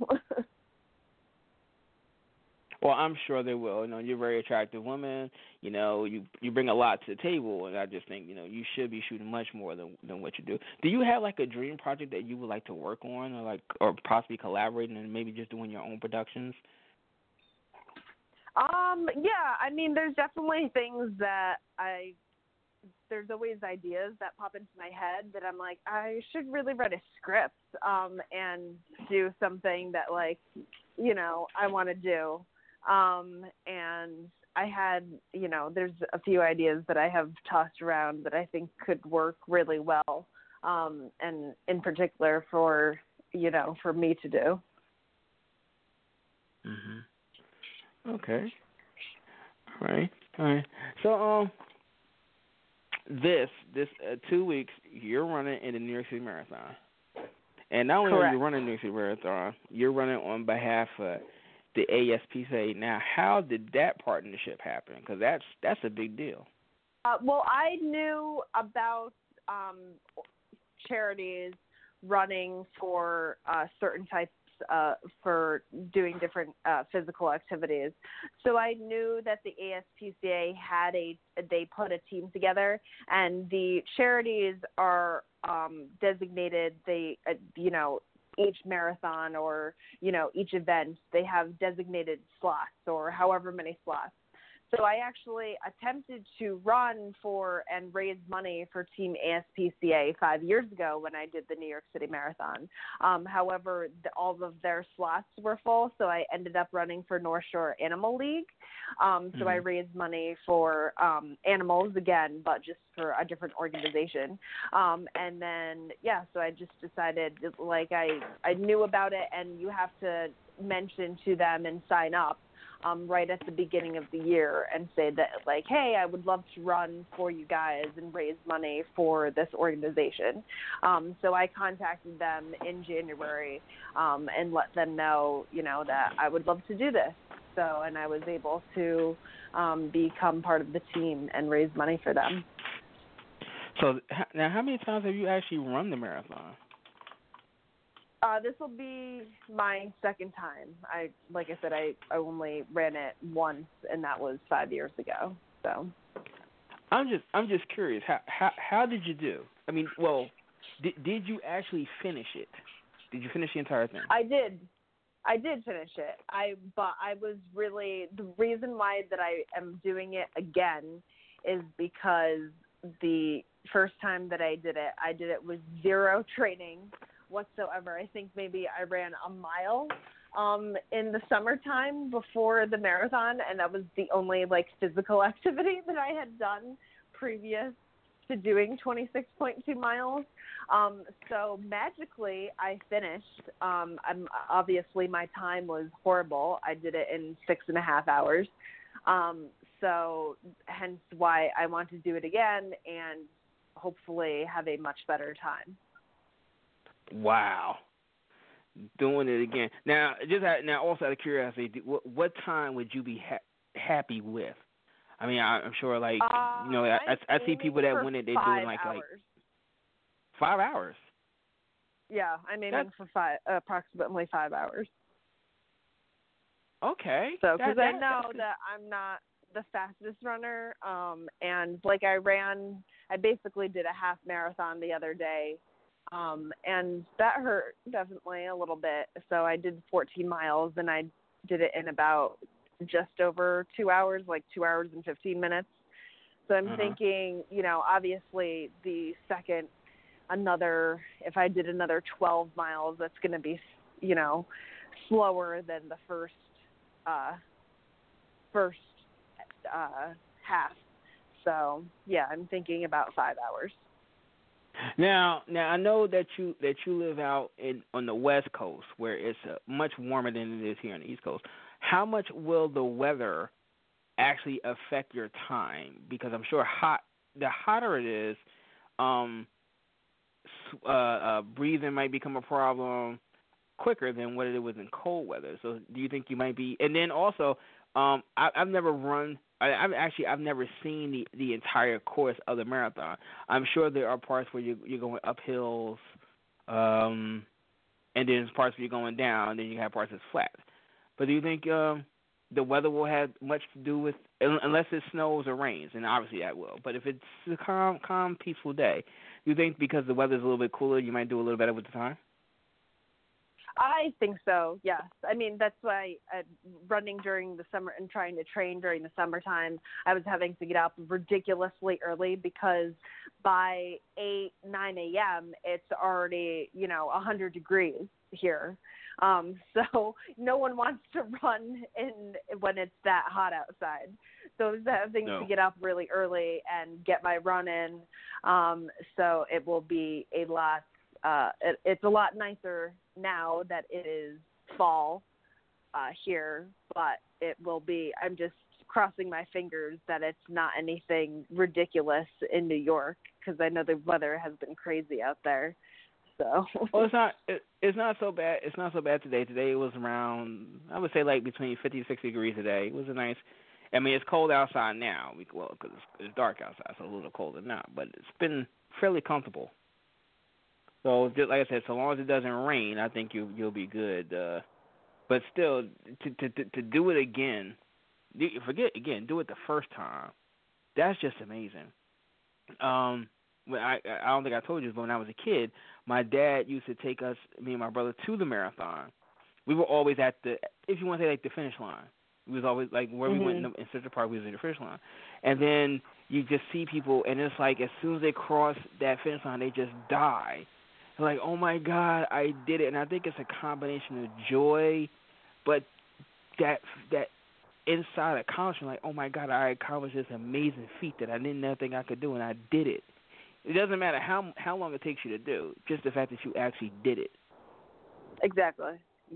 Well, I'm sure they will. You're a very attractive woman. You bring a lot to the table, and I just think you should be shooting much more than what you do. Do you have like a dream project that you would like to work on, or possibly collaborating and maybe just doing your own productions? Yeah, I mean, there's definitely things that there's always ideas that pop into my head that I'm like, I should really write a script, and do something that I want to do. And I had, there's a few ideas that I have tossed around that I think could work really well. And in particular for me to do. Mhm. Okay. All right. So, this 2 weeks you're running in the New York City Marathon, and not only are you running the New York City Marathon, you're running on behalf of the ASPCA. Now, how did that partnership happen? Because that's a big deal. Well, I knew about charities running for certain types for doing different physical activities. So I knew that the ASPCA they put a team together, and the charities are designated. Each marathon or each event, they have designated slots or however many slots. So I actually attempted to run for and raise money for Team ASPCA 5 years ago when I did the New York City Marathon. However, all of their slots were full, so I ended up running for North Shore Animal League. So I raised money for animals again, but just for a different organization. And then, so I just decided, I knew about it, and you have to mention to them and sign up right at the beginning of the year and say that, hey, I would love to run for you guys and raise money for this organization. So I contacted them in January and let them know, that I would love to do this. So, and I was able to become part of the team and raise money for them. So now, how many times have you actually run the marathon? This will be my second time. Like I said, I only ran it once, and that was 5 years ago. So I'm just curious. How did you do? I mean, well, did you actually finish it? Did you finish the entire thing? I did finish it. But I was really, the reason why that I am doing it again is because the first time that I did it with zero training whatsoever. I think maybe I ran a mile in the summertime before the marathon, and that was the only physical activity that I had done previous to doing 26.2 miles. So magically I finished. Obviously my time was horrible. I did it in 6.5 hours. So hence why I want to do it again and hopefully have a much better time. Wow, doing it again. Now, also out of curiosity, what time would you be happy with? I mean, I'm sure, I see people that when they're doing like 5 hours. Yeah, I'm aiming for approximately 5 hours. Okay. So, because I know that I'm not the fastest runner, and I basically did a half marathon the other day. And that hurt definitely a little bit. So I did 14 miles and I did it in about just over 2 hours, 2 hours and 15 minutes. So I'm thinking, obviously if I did another 12 miles, that's going to be, slower than the first half. So yeah, I'm thinking about 5 hours. Now I know that you live out on the West Coast where it's much warmer than it is here on the East Coast. How much will the weather actually affect your time? Because I'm sure the hotter it is, breathing might become a problem quicker than what it was in cold weather. So do you think you might be? And then also, I've never run. I've never seen the entire course of the marathon. I'm sure there are parts where you're going up hills, and then there's parts where you're going down, and then you have parts that's flat. But do you think the weather will have much to do with, unless it snows or rains, and obviously that will. But if it's a calm, peaceful day, do you think because the weather's a little bit cooler, you might do a little better with the time? I think so, yes. I mean, that's why running during the summer and trying to train during the summertime, I was having to get up ridiculously early because by 8, 9 a.m., it's already, 100 degrees. here. So no one wants to run when it's that hot outside. So I have things to get up really early and get my run in. So it will be a lot. It's a lot nicer now that it is fall here, but it will be. I'm just crossing my fingers that it's not anything ridiculous in New York, because I know the weather has been crazy out there. So. Well, it's not so bad. It's not so bad today. Today it was around, I would say, like between 50 and 60 degrees today. It was a nice. I mean, it's cold outside now. Because it's dark outside, so a little colder now. But it's been fairly comfortable. So, just like I said, so long as it doesn't rain, I think you'll be good. But still, to do it again, do it the first time. That's just amazing. I don't think I told you this, but when I was a kid, my dad used to take us, me and my brother, to the marathon. We were always at if you want to say, like, the finish line. We was always, like, where we went in Central Park, we was at the finish line. And then you just see people, and it's like as soon as they cross that finish line, they just die. They're like, oh, my God, I did it. And I think it's a combination of joy, but that inside accomplishment, like, oh, my God, I accomplished this amazing feat that I didn't ever think I could do, and I did it. It doesn't matter how long it takes you to do, just the fact that you actually did it. Exactly.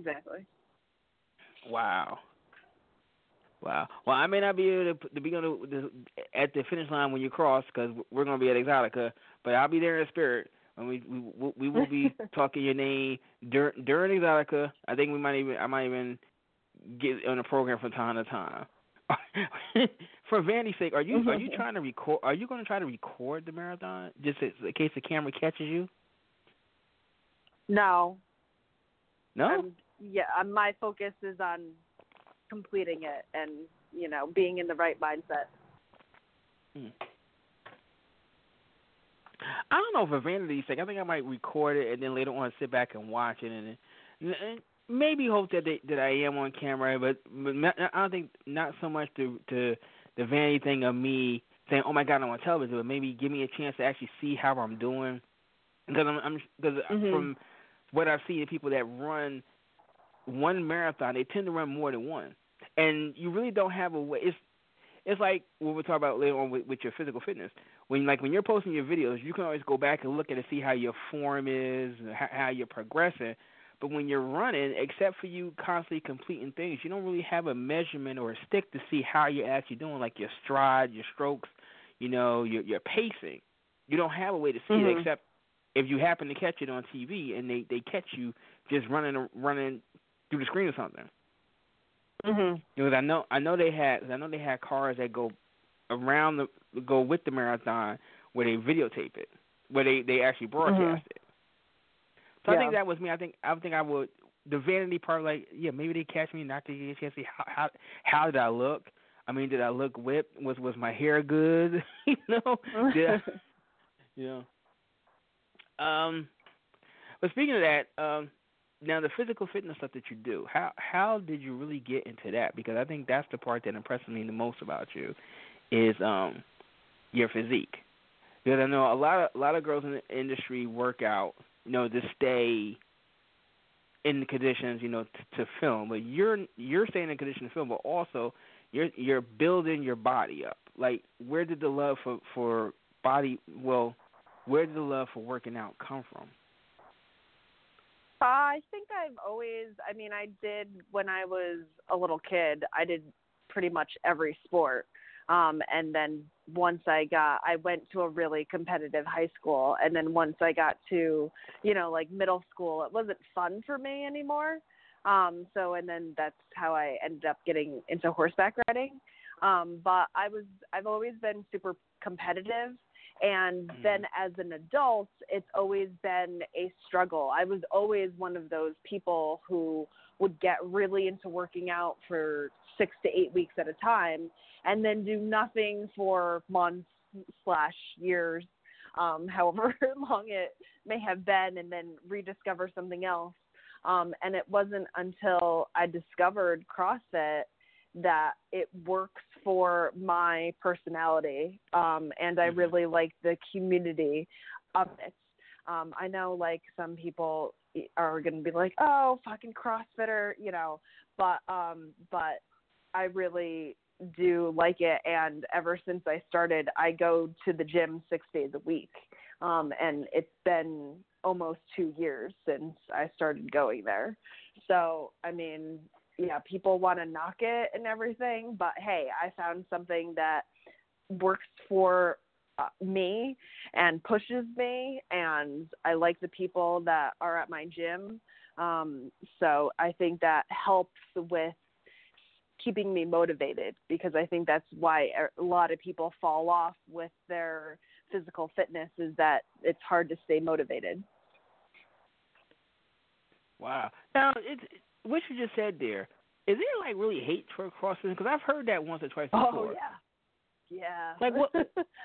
Wow. Well, I may not be able to be at the finish line when you cross, because we're going to be at Exotica, but I'll be there in spirit, and we will be talking your name during Exotica. I think I might even get on the program from time to time. For Vandy's sake, are you trying to record? Are you going to try to record the marathon just in case the camera catches you? No. No. My focus is on completing it and being in the right mindset. I don't know, for Vandy's sake, I think I might record it and then later on sit back and watch it and maybe hope that I am on camera, but I don't think, not so much the vanity thing of me saying, oh my God, I'm on television, but maybe give me a chance to actually see how I'm doing, because from what I've seen, people that run one marathon, they tend to run more than one, and you really don't have a way. It's like what we'll talk about later on with your physical fitness. When you're posting your videos, you can always go back and look at it, see how your form is, and how you're progressing. But when you're running, except for you constantly completing things, you don't really have a measurement or a stick to see how you're actually doing, like your stride, your strokes, your pacing. You don't have a way to see it except if you happen to catch it on TV and they catch you just running through the screen or something. Because I know they had cars that go with the marathon where they videotape it, where they actually broadcast it. So I think that was me. I think I would, the vanity part, like, maybe they catch me not to get a chance to see how did I look. I mean, did I look whipped? Was my hair good? But speaking of that, now the physical fitness stuff that you do, how did you really get into that? Because I think that's the part that impresses me the most about you, is your physique. Because I know a lot of girls in the industry work out, to stay in the conditions, to film. But you're staying in condition to film, but also you're building your body up. Like, where did the love for body? Well, where did the love for working out come from? I think I did when I was a little kid. I did pretty much every sport. And then once I went to a really competitive high school, and then once I got to, middle school, it wasn't fun for me anymore. And then that's how I ended up getting into horseback riding. But I've always been super competitive. And then as an adult, it's always been a struggle. I was always one of those people who would get really into working out for 6 to 8 weeks at a time and then do nothing for months/years, however long it may have been, and then rediscover something else. And it wasn't until I discovered CrossFit that it works for my personality, and I really like the community of it. I know, like, some people are going to be like, oh, fucking CrossFitter, but I really do like it. And ever since I started, I go to the gym 6 days a week. And it's been almost 2 years since I started going there. So, I mean, yeah, people want to knock it and everything, but hey, I found something that works for me and pushes me, and I like the people that are at my gym. So I think that helps with keeping me motivated, because I think that's why a lot of people fall off with their physical fitness, is that it's hard to stay motivated. Wow. Now, what you just said there, is there like really hate for CrossFit? Because I've heard that once or twice before. Oh yeah. Like what?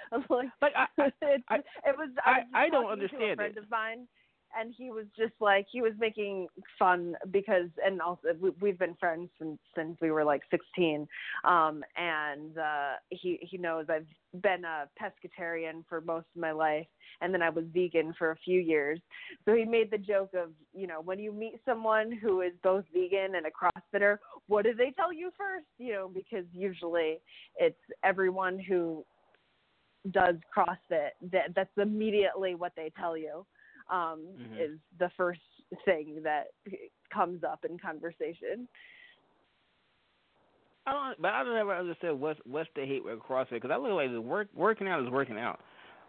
I don't understand a friend of mine, and he was just like, he was making fun because, and also we've been friends since we were like 16, and he knows I've been a pescatarian for most of my life, and then I was vegan for a few years. So he made the joke of, when you meet someone who is both vegan and a CrossFitter, what do they tell you first? Because usually it's everyone who does CrossFit, that's immediately what they tell you. Is the first thing that comes up in conversation. I don't ever understand what's the hate with CrossFit, because I look like working out is working out.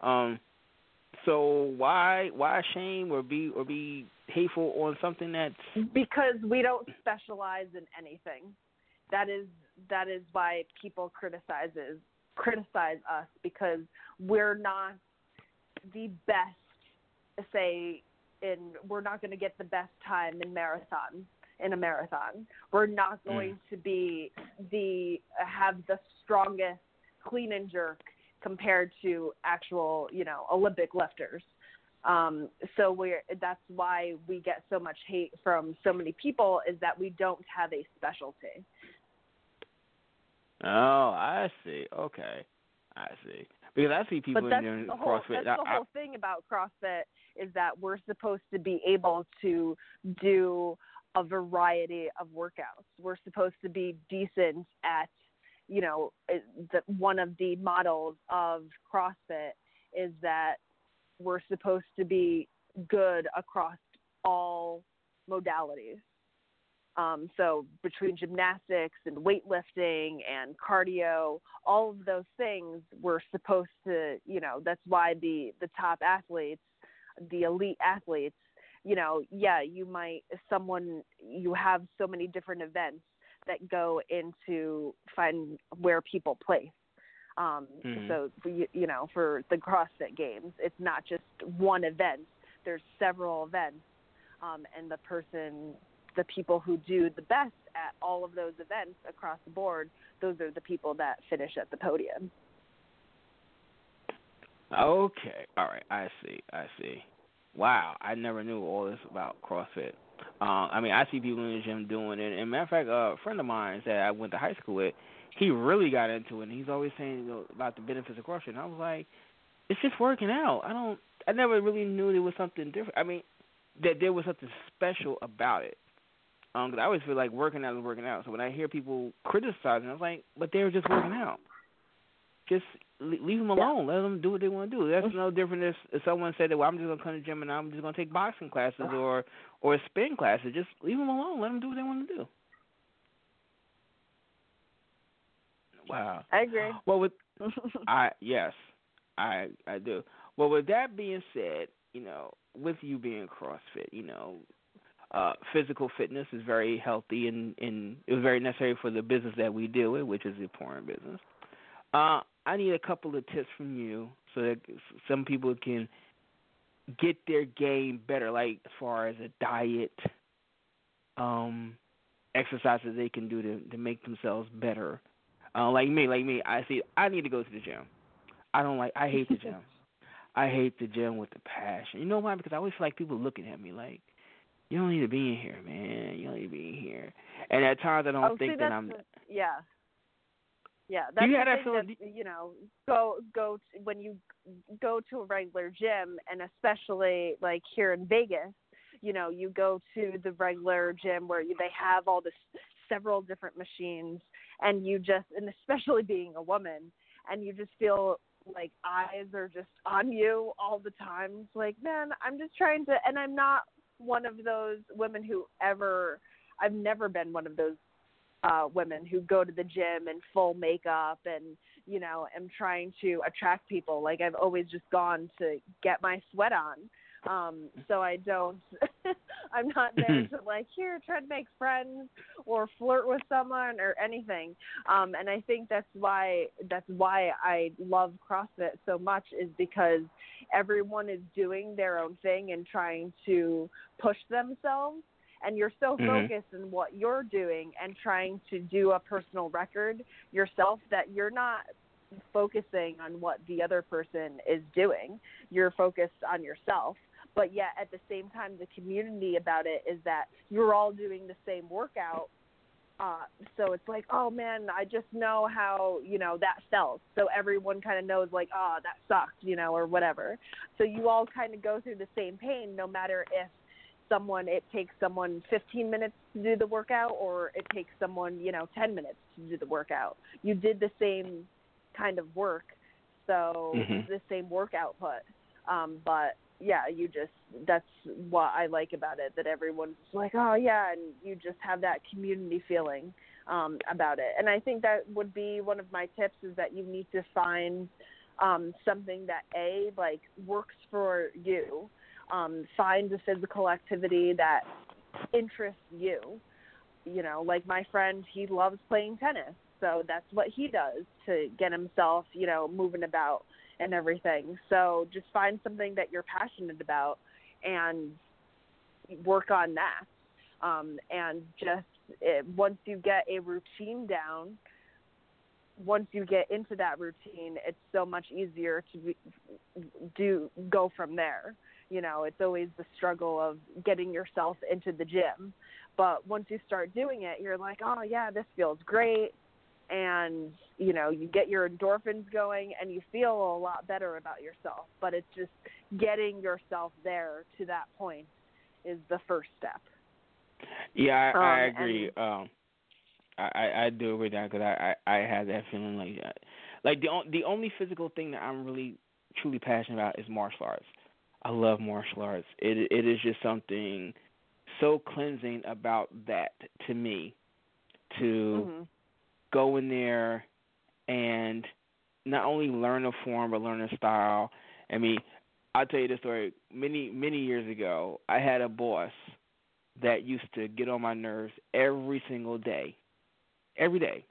So why shame or be hateful on something that's, because we don't specialize in anything. That is why people criticize us, because we're not the best. We're not going to get the best time in a marathon. We're not going to be have the strongest clean and jerk compared to actual, Olympic lifters. So that's why we get so much hate from so many people, is that we don't have a specialty. Oh, I see. Okay. I see. Because I see people in CrossFit. That's the whole thing about CrossFit, is that we're supposed to be able to do a variety of workouts. We're supposed to be decent at, one of the models of CrossFit is that we're supposed to be good across all modalities. So between gymnastics and weightlifting and cardio, all of those things, we're supposed to, that's why the top athletes, the elite athletes, you have so many different events that go into find where people place. So, for the CrossFit Games, it's not just one event. There's several events, and the people who do the best at all of those events across the board, those are the people that finish at the podium. Okay. All right. I see. Wow. I never knew all this about CrossFit. I see people in the gym doing it. And matter of fact, a friend of mine that I went to high school with, he really got into it, and he's always saying about the benefits of CrossFit. And I was like, it's just working out. I never really knew there was something different. That there was something special about it. Because I always feel like working out is working out. So when I hear people criticizing, I was like, but they're just working out. Just leave them alone. Let them do what they want to do. That's no different if someone said that, well, I'm just going to come to the gym and I'm just going to take boxing classes or spin classes. Just leave them alone. Let them do what they want to do. Wow. I agree. Well, yes, I do. Well, with that being said, with you being CrossFit, physical fitness is very healthy and it was very necessary for the business that we deal with, which is the porn business. I need a couple of tips from you so that some people can get their game better, like as far as a diet, exercises they can do to make themselves better. Like me, I need to go to the gym. I hate the gym. I hate the gym with a passion. You know why? Because I always feel like people looking at me like, you don't need to be in here, man. You don't need to be in here. And at times I don't think that I'm. Yeah, that's you the thing that, when you go to a regular gym, and especially like here in Vegas, you know, you go to the regular gym where they have all this several different machines, and you just, and especially being a woman, and you just feel like eyes are just on you all the time. It's like, man, I'm just trying to, and I'm not one of those women I've never been one of those women who go to the gym in full makeup and, you know, am trying to attract people. Like, I've always just gone to get my sweat on. So I don't, I'm not there to like, here, try to make friends or flirt with someone or anything. And I think that's why I love CrossFit so much, is because everyone is doing their own thing and trying to push themselves. And you're so focused on what you're doing and trying to do a personal record yourself that you're not focusing on what the other person is doing. You're focused on yourself. But yet at the same time, the community about it is that you're all doing the same workout. So it's like, oh man, I just know how, you know, that felt. So everyone kind of knows like, oh, that sucked, you know, or whatever. So you all kind of go through the same pain, no matter if it takes someone 15 minutes to do the workout, or it takes someone, you know, 10 minutes to do the workout. You did the same kind of work, so the same work output. But yeah, that's what I like about it, that everyone's like, oh yeah, and you just have that community feeling about it. And I think that would be one of my tips, is that you need to find something that like works for you. Find a physical activity that interests you. You know, like my friend, he loves playing tennis, so that's what he does to get himself, you know, moving about and everything. So just find something that you're passionate about and work on that. And just once you get a routine down, once you get into that routine, it's so much easier to go from there. You know, it's always the struggle of getting yourself into the gym. But once you start doing it, you're like, oh, yeah, this feels great. And, you know, you get your endorphins going and you feel a lot better about yourself. But it's just getting yourself there to that point is the first step. Yeah, I agree. I do agree with that, because I have that feeling like that. Like the only physical thing that I'm really truly passionate about is martial arts. I love martial arts. It is just something so cleansing about that to me, to go in there and not only learn a form but learn a style. I mean, I'll tell you this story. Many years ago, I had a boss that used to get on my nerves every single day. Every day.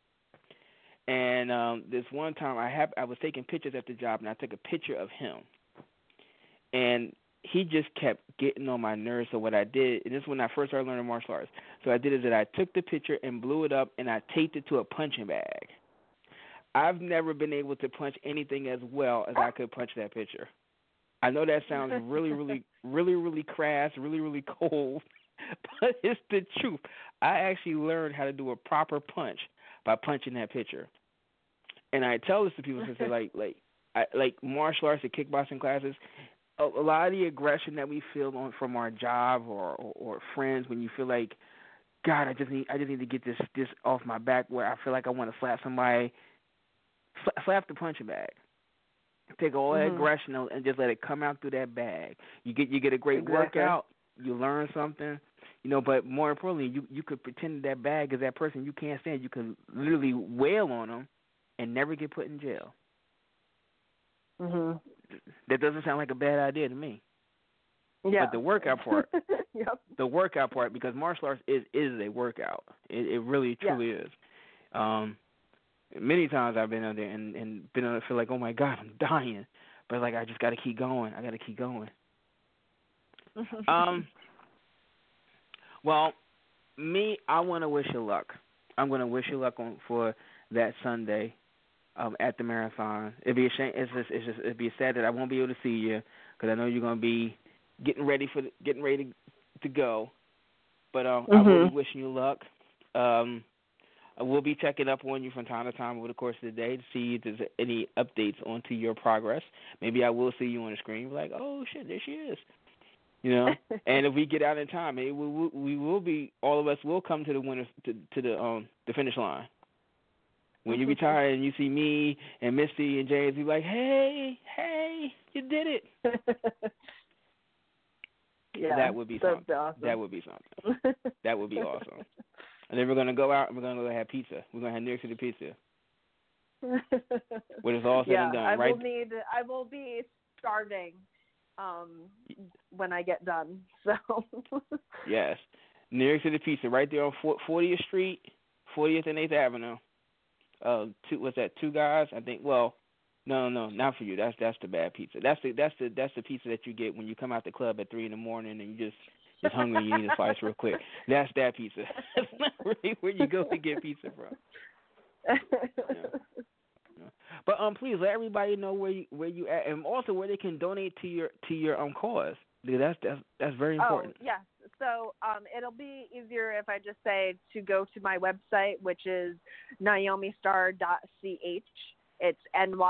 And this one time I was taking pictures at the job, and I took a picture of him. And he just kept getting on my nerves. So what I did, and this is when I first started learning martial arts, so I did is that I took the picture and blew it up, and I taped it to a punching bag. I've never been able to punch anything as well as I could punch that picture. I know that sounds really, really, really, really crass, really, really cold, but it's the truth. I actually learned how to do a proper punch by punching that picture. And I tell this to people, to say like martial arts and kickboxing classes, a lot of the aggression that we feel from our job or friends, when you feel like, God, I just need to get this off my back, where I feel like I want to slap somebody, slap the punching bag. Take all that aggression and just let it come out through that bag. You get a great workout, you learn something, you know. But more importantly, you could pretend that bag is that person you can't stand. You could literally wail on them and never get put in jail. That doesn't sound like a bad idea to me. Yeah. But the workout part, the workout part, because martial arts is a workout. It really truly is. Many times I've been out there and been on it, feel like, oh my God, I'm dying, but like I just got to keep going. I got to keep going. Well, I want to wish you luck. I'm going to wish you luck for that Sunday at the marathon. It'd be a shame. It'd be sad that I won't be able to see you, because I know you're going to be getting ready to go. But I will be wishing you luck. I will be checking up on you from time to time over the course of the day to see if there's any updates onto your progress. Maybe I will see you on the screen, like, oh shit, there she is. You know, and if we get out in time, we will be. All of us will come to the winner to the finish line. When you retire and you see me and Misty and James, be like, hey, you did it. Yeah, that would be something. Awesome. That would be something. That would be awesome. And then we're gonna go out and we're gonna go have pizza. We're gonna have New York City pizza. When it's all said and done, right? I will be starving when I get done. So yes, New York City pizza right there on 40th Street, 40th and 8th Avenue. What's that? Two Guys, I think. Well, no, not for you. That's the bad pizza. That's the pizza that you get when you come out the club at 3 a.m. and you just hungry and you need a slice real quick. That's that pizza. That's not really where you go to get pizza from. Yeah. But please let everybody know where you at, and also where they can donate to your cause. That's very important. Oh, yes. So it'll be easier if I just say to go to my website, which is NaomiStar.ch. It's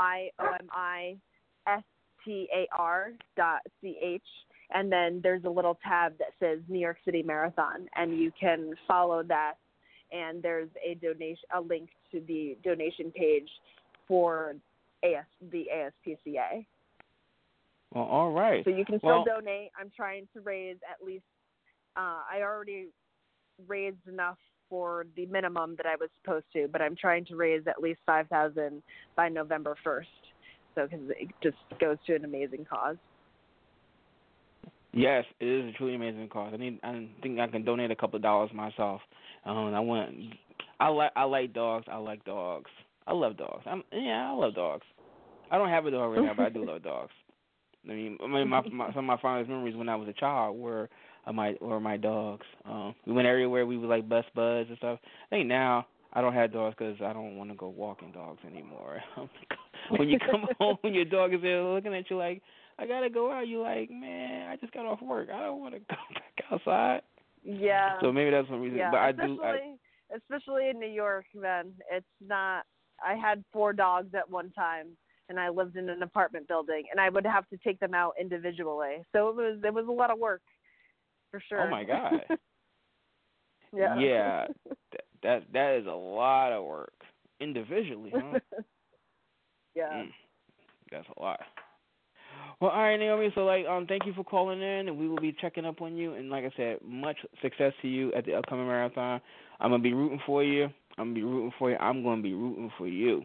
NYOMISTAR.ch. And then there's a little tab that says New York City Marathon, and you can follow that. And there's a link to the donation page for the ASPCA. Well, all right. So you can still donate. I'm trying to raise at least. I already raised enough for the minimum that I was supposed to, but I'm trying to raise at least $5,000 by November 1st. So because it just goes to an amazing cause. Yes, it is a truly amazing cause. I think I can donate a couple of dollars myself. I like dogs. I like dogs. I love dogs. I love dogs. I don't have a dog right now, but I do love dogs. I mean, some of my fondest memories when I was a child were my dogs. We went everywhere. We were like best buds and stuff. I think now I don't have dogs because I don't want to go walking dogs anymore. When you come home, your dog is there looking at you like, I gotta go out. You like, man, I just got off work. I don't want to go back outside. Yeah. So maybe that's one reason. Yeah, but especially in New York, man. It's not. I had 4 dogs at one time, and I lived in an apartment building, and I would have to take them out individually. So it was a lot of work, for sure. Oh my God. Yeah. Yeah. That is a lot of work individually, huh? Yeah. That's a lot. Well, all right, Naomi. So, thank you for calling in, and we will be checking up on you. And like I said, much success to you at the upcoming marathon. I'm gonna be rooting for you. I'm gonna be rooting for you.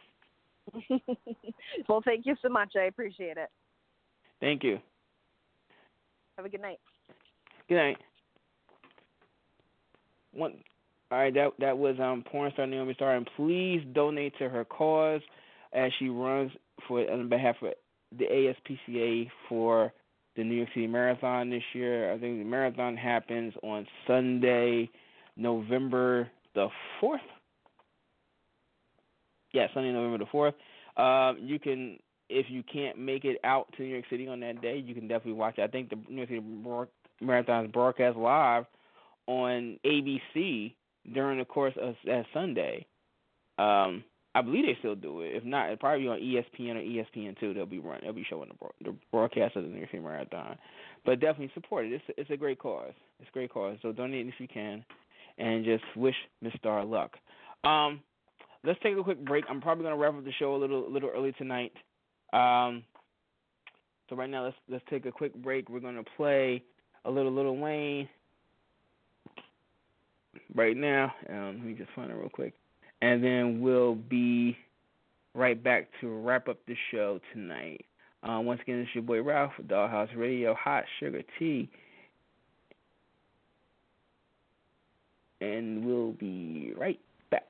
Well, thank you so much. I appreciate it. Thank you. Have a good night. Good night. All right, that was porn star Naomi Star, and please donate to her cause as she runs on behalf of the ASPCA for the New York City Marathon this year. I think the marathon happens on Sunday, November the 4th. Yeah, Sunday, November the 4th. You can, if you can't make it out to New York City on that day, you can definitely watch it. I think the New York City Marathon is broadcast live on ABC during the course of that Sunday. I believe they still do it. If not, it'll probably be on ESPN or ESPN2. They'll be showing the broadcast of the New York City Marathon. But definitely support it. It's a great cause. It's a great cause. So donate if you can, and just wish Miss Star luck. Let's take a quick break. I'm probably going to wrap up the show a little early tonight. So right now, let's take a quick break. We're going to play a Lil Wayne right now. Let me just find it real quick. And then we'll be right back to wrap up the show tonight. Once again, it's your boy Ralph with Dollhouse Radio, Hot Sugar Tea. And we'll be right back.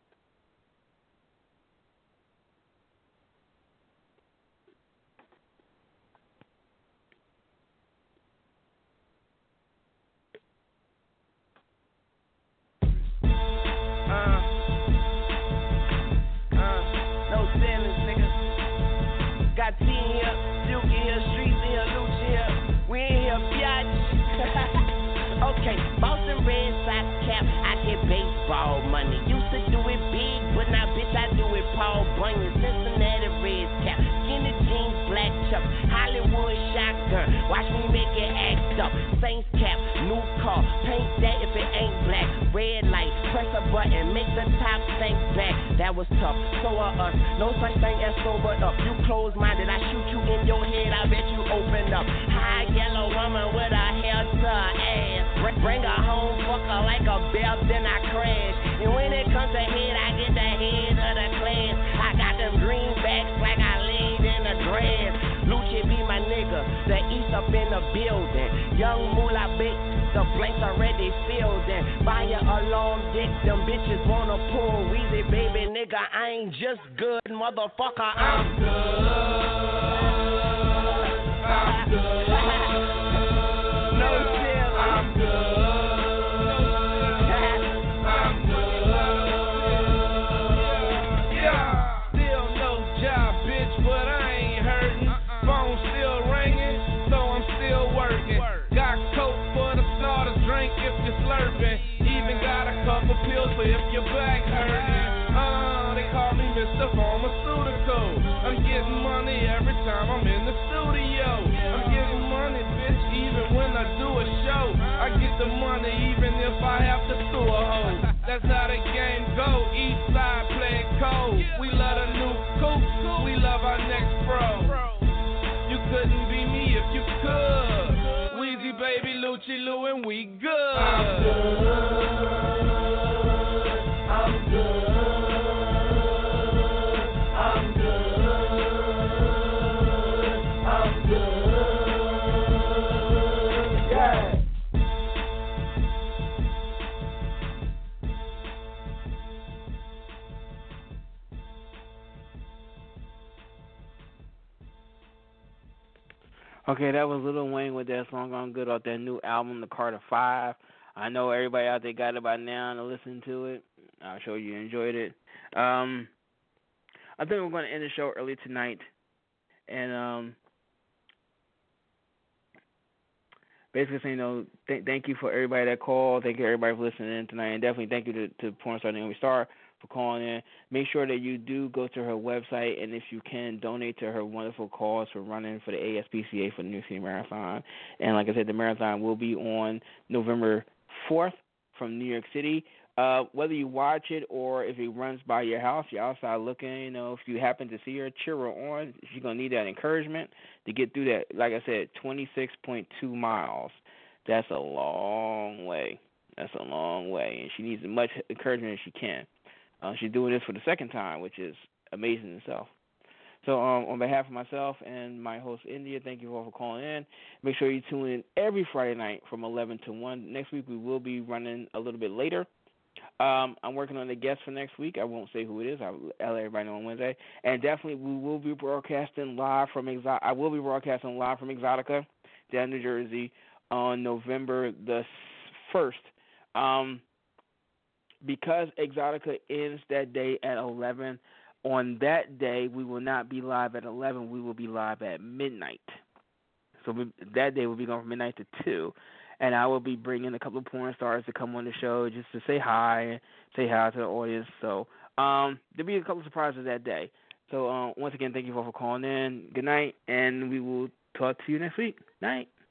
Got T in here, Duke in here, Streets in here, Lucci here. We in here, biatch. Okay, Boston Red Sox cap, I get baseball money. Used to do it big, but now bitch I do it Paul Bunyan. Cincinnati Reds cap, skinny jeans, black chucks, Hollywood shotgun. Watch me make it act Iced up, Saints cap, new car. Paint that if it ain't black. Red light, press a button, make the top think back. That was tough, so are us. No such thing as sobered up. You close-minded, I shoot you in your head, I bet you open up. High yellow woman with her hair to her ass. Bring her home, fuck her like a belt, then I crash. And when it comes to head, I get the head of the class. I got them greenbacks like I laid in the grass. Lucci be my nigga, the East up in the building. Young Moolah Big, the blanks already filled in. Buy your alarm dick, them bitches wanna pull Weezy, baby nigga, I ain't just good, motherfucker, I'm good. I'm good. No chill, I'm good. I'm good. Yeah, still no job, bitch, but I ain't hurting. Phone still ringing, so I'm still working. Got coke for the starters, drink if you're slurping. Even got a couple pills for if your back hurting. They call me Mr. Pharmaceutical. I'm getting money every time I'm in the studio. I'm getting money, bitch, even when I do a show. I get the money even if I have to sue a hoe. That's how the game go. East side playing cold. We love the new coupe. We love our next pro. You couldn't be me if you could. Weezy, baby, Lucci, Lou, and we good. I'm good. I'm good. I'm good. I'm good. Yeah. Okay, that was Lil Wayne with that song "I'm Good" off that new album, The Carter 5. I know everybody out there got it by now to listen to it. I'm sure you enjoyed it. I think we're going to end the show early tonight. And basically saying, thank you for everybody that called. Thank you everybody for listening in tonight. And definitely thank you to Porn Star Naomi Star for calling in. Make sure that you do go to her website, and if you can, donate to her wonderful cause for running for the ASPCA for the New York City Marathon. And like I said, the marathon will be on November 4th from New York City. Whether you watch it or if it runs by your house, you're outside looking, if you happen to see her, cheer her on. She's going to need that encouragement to get through that, like I said, 26.2 miles. That's a long way. That's a long way. And she needs as much encouragement as she can. She's doing this for the second time, which is amazing in itself. So on behalf of myself and my host, India, thank you all for calling in. Make sure you tune in every Friday night from 11 to 1. Next week we will be running a little bit later. I'm working on the guest for next week. I won't say who it is. I'll let everybody know on Wednesday. And definitely we will be broadcasting live from Exotica down in New Jersey on November the 1st. Because Exotica ends that day at 11, on that day we will not be live at 11. We will be live at midnight. So that day we'll be going from midnight to 2. And I will be bringing a couple of porn stars to come on the show just to say hi to the audience. So there'll be a couple of surprises that day. So once again, thank you all for calling in. Good night, and we will talk to you next week. Night.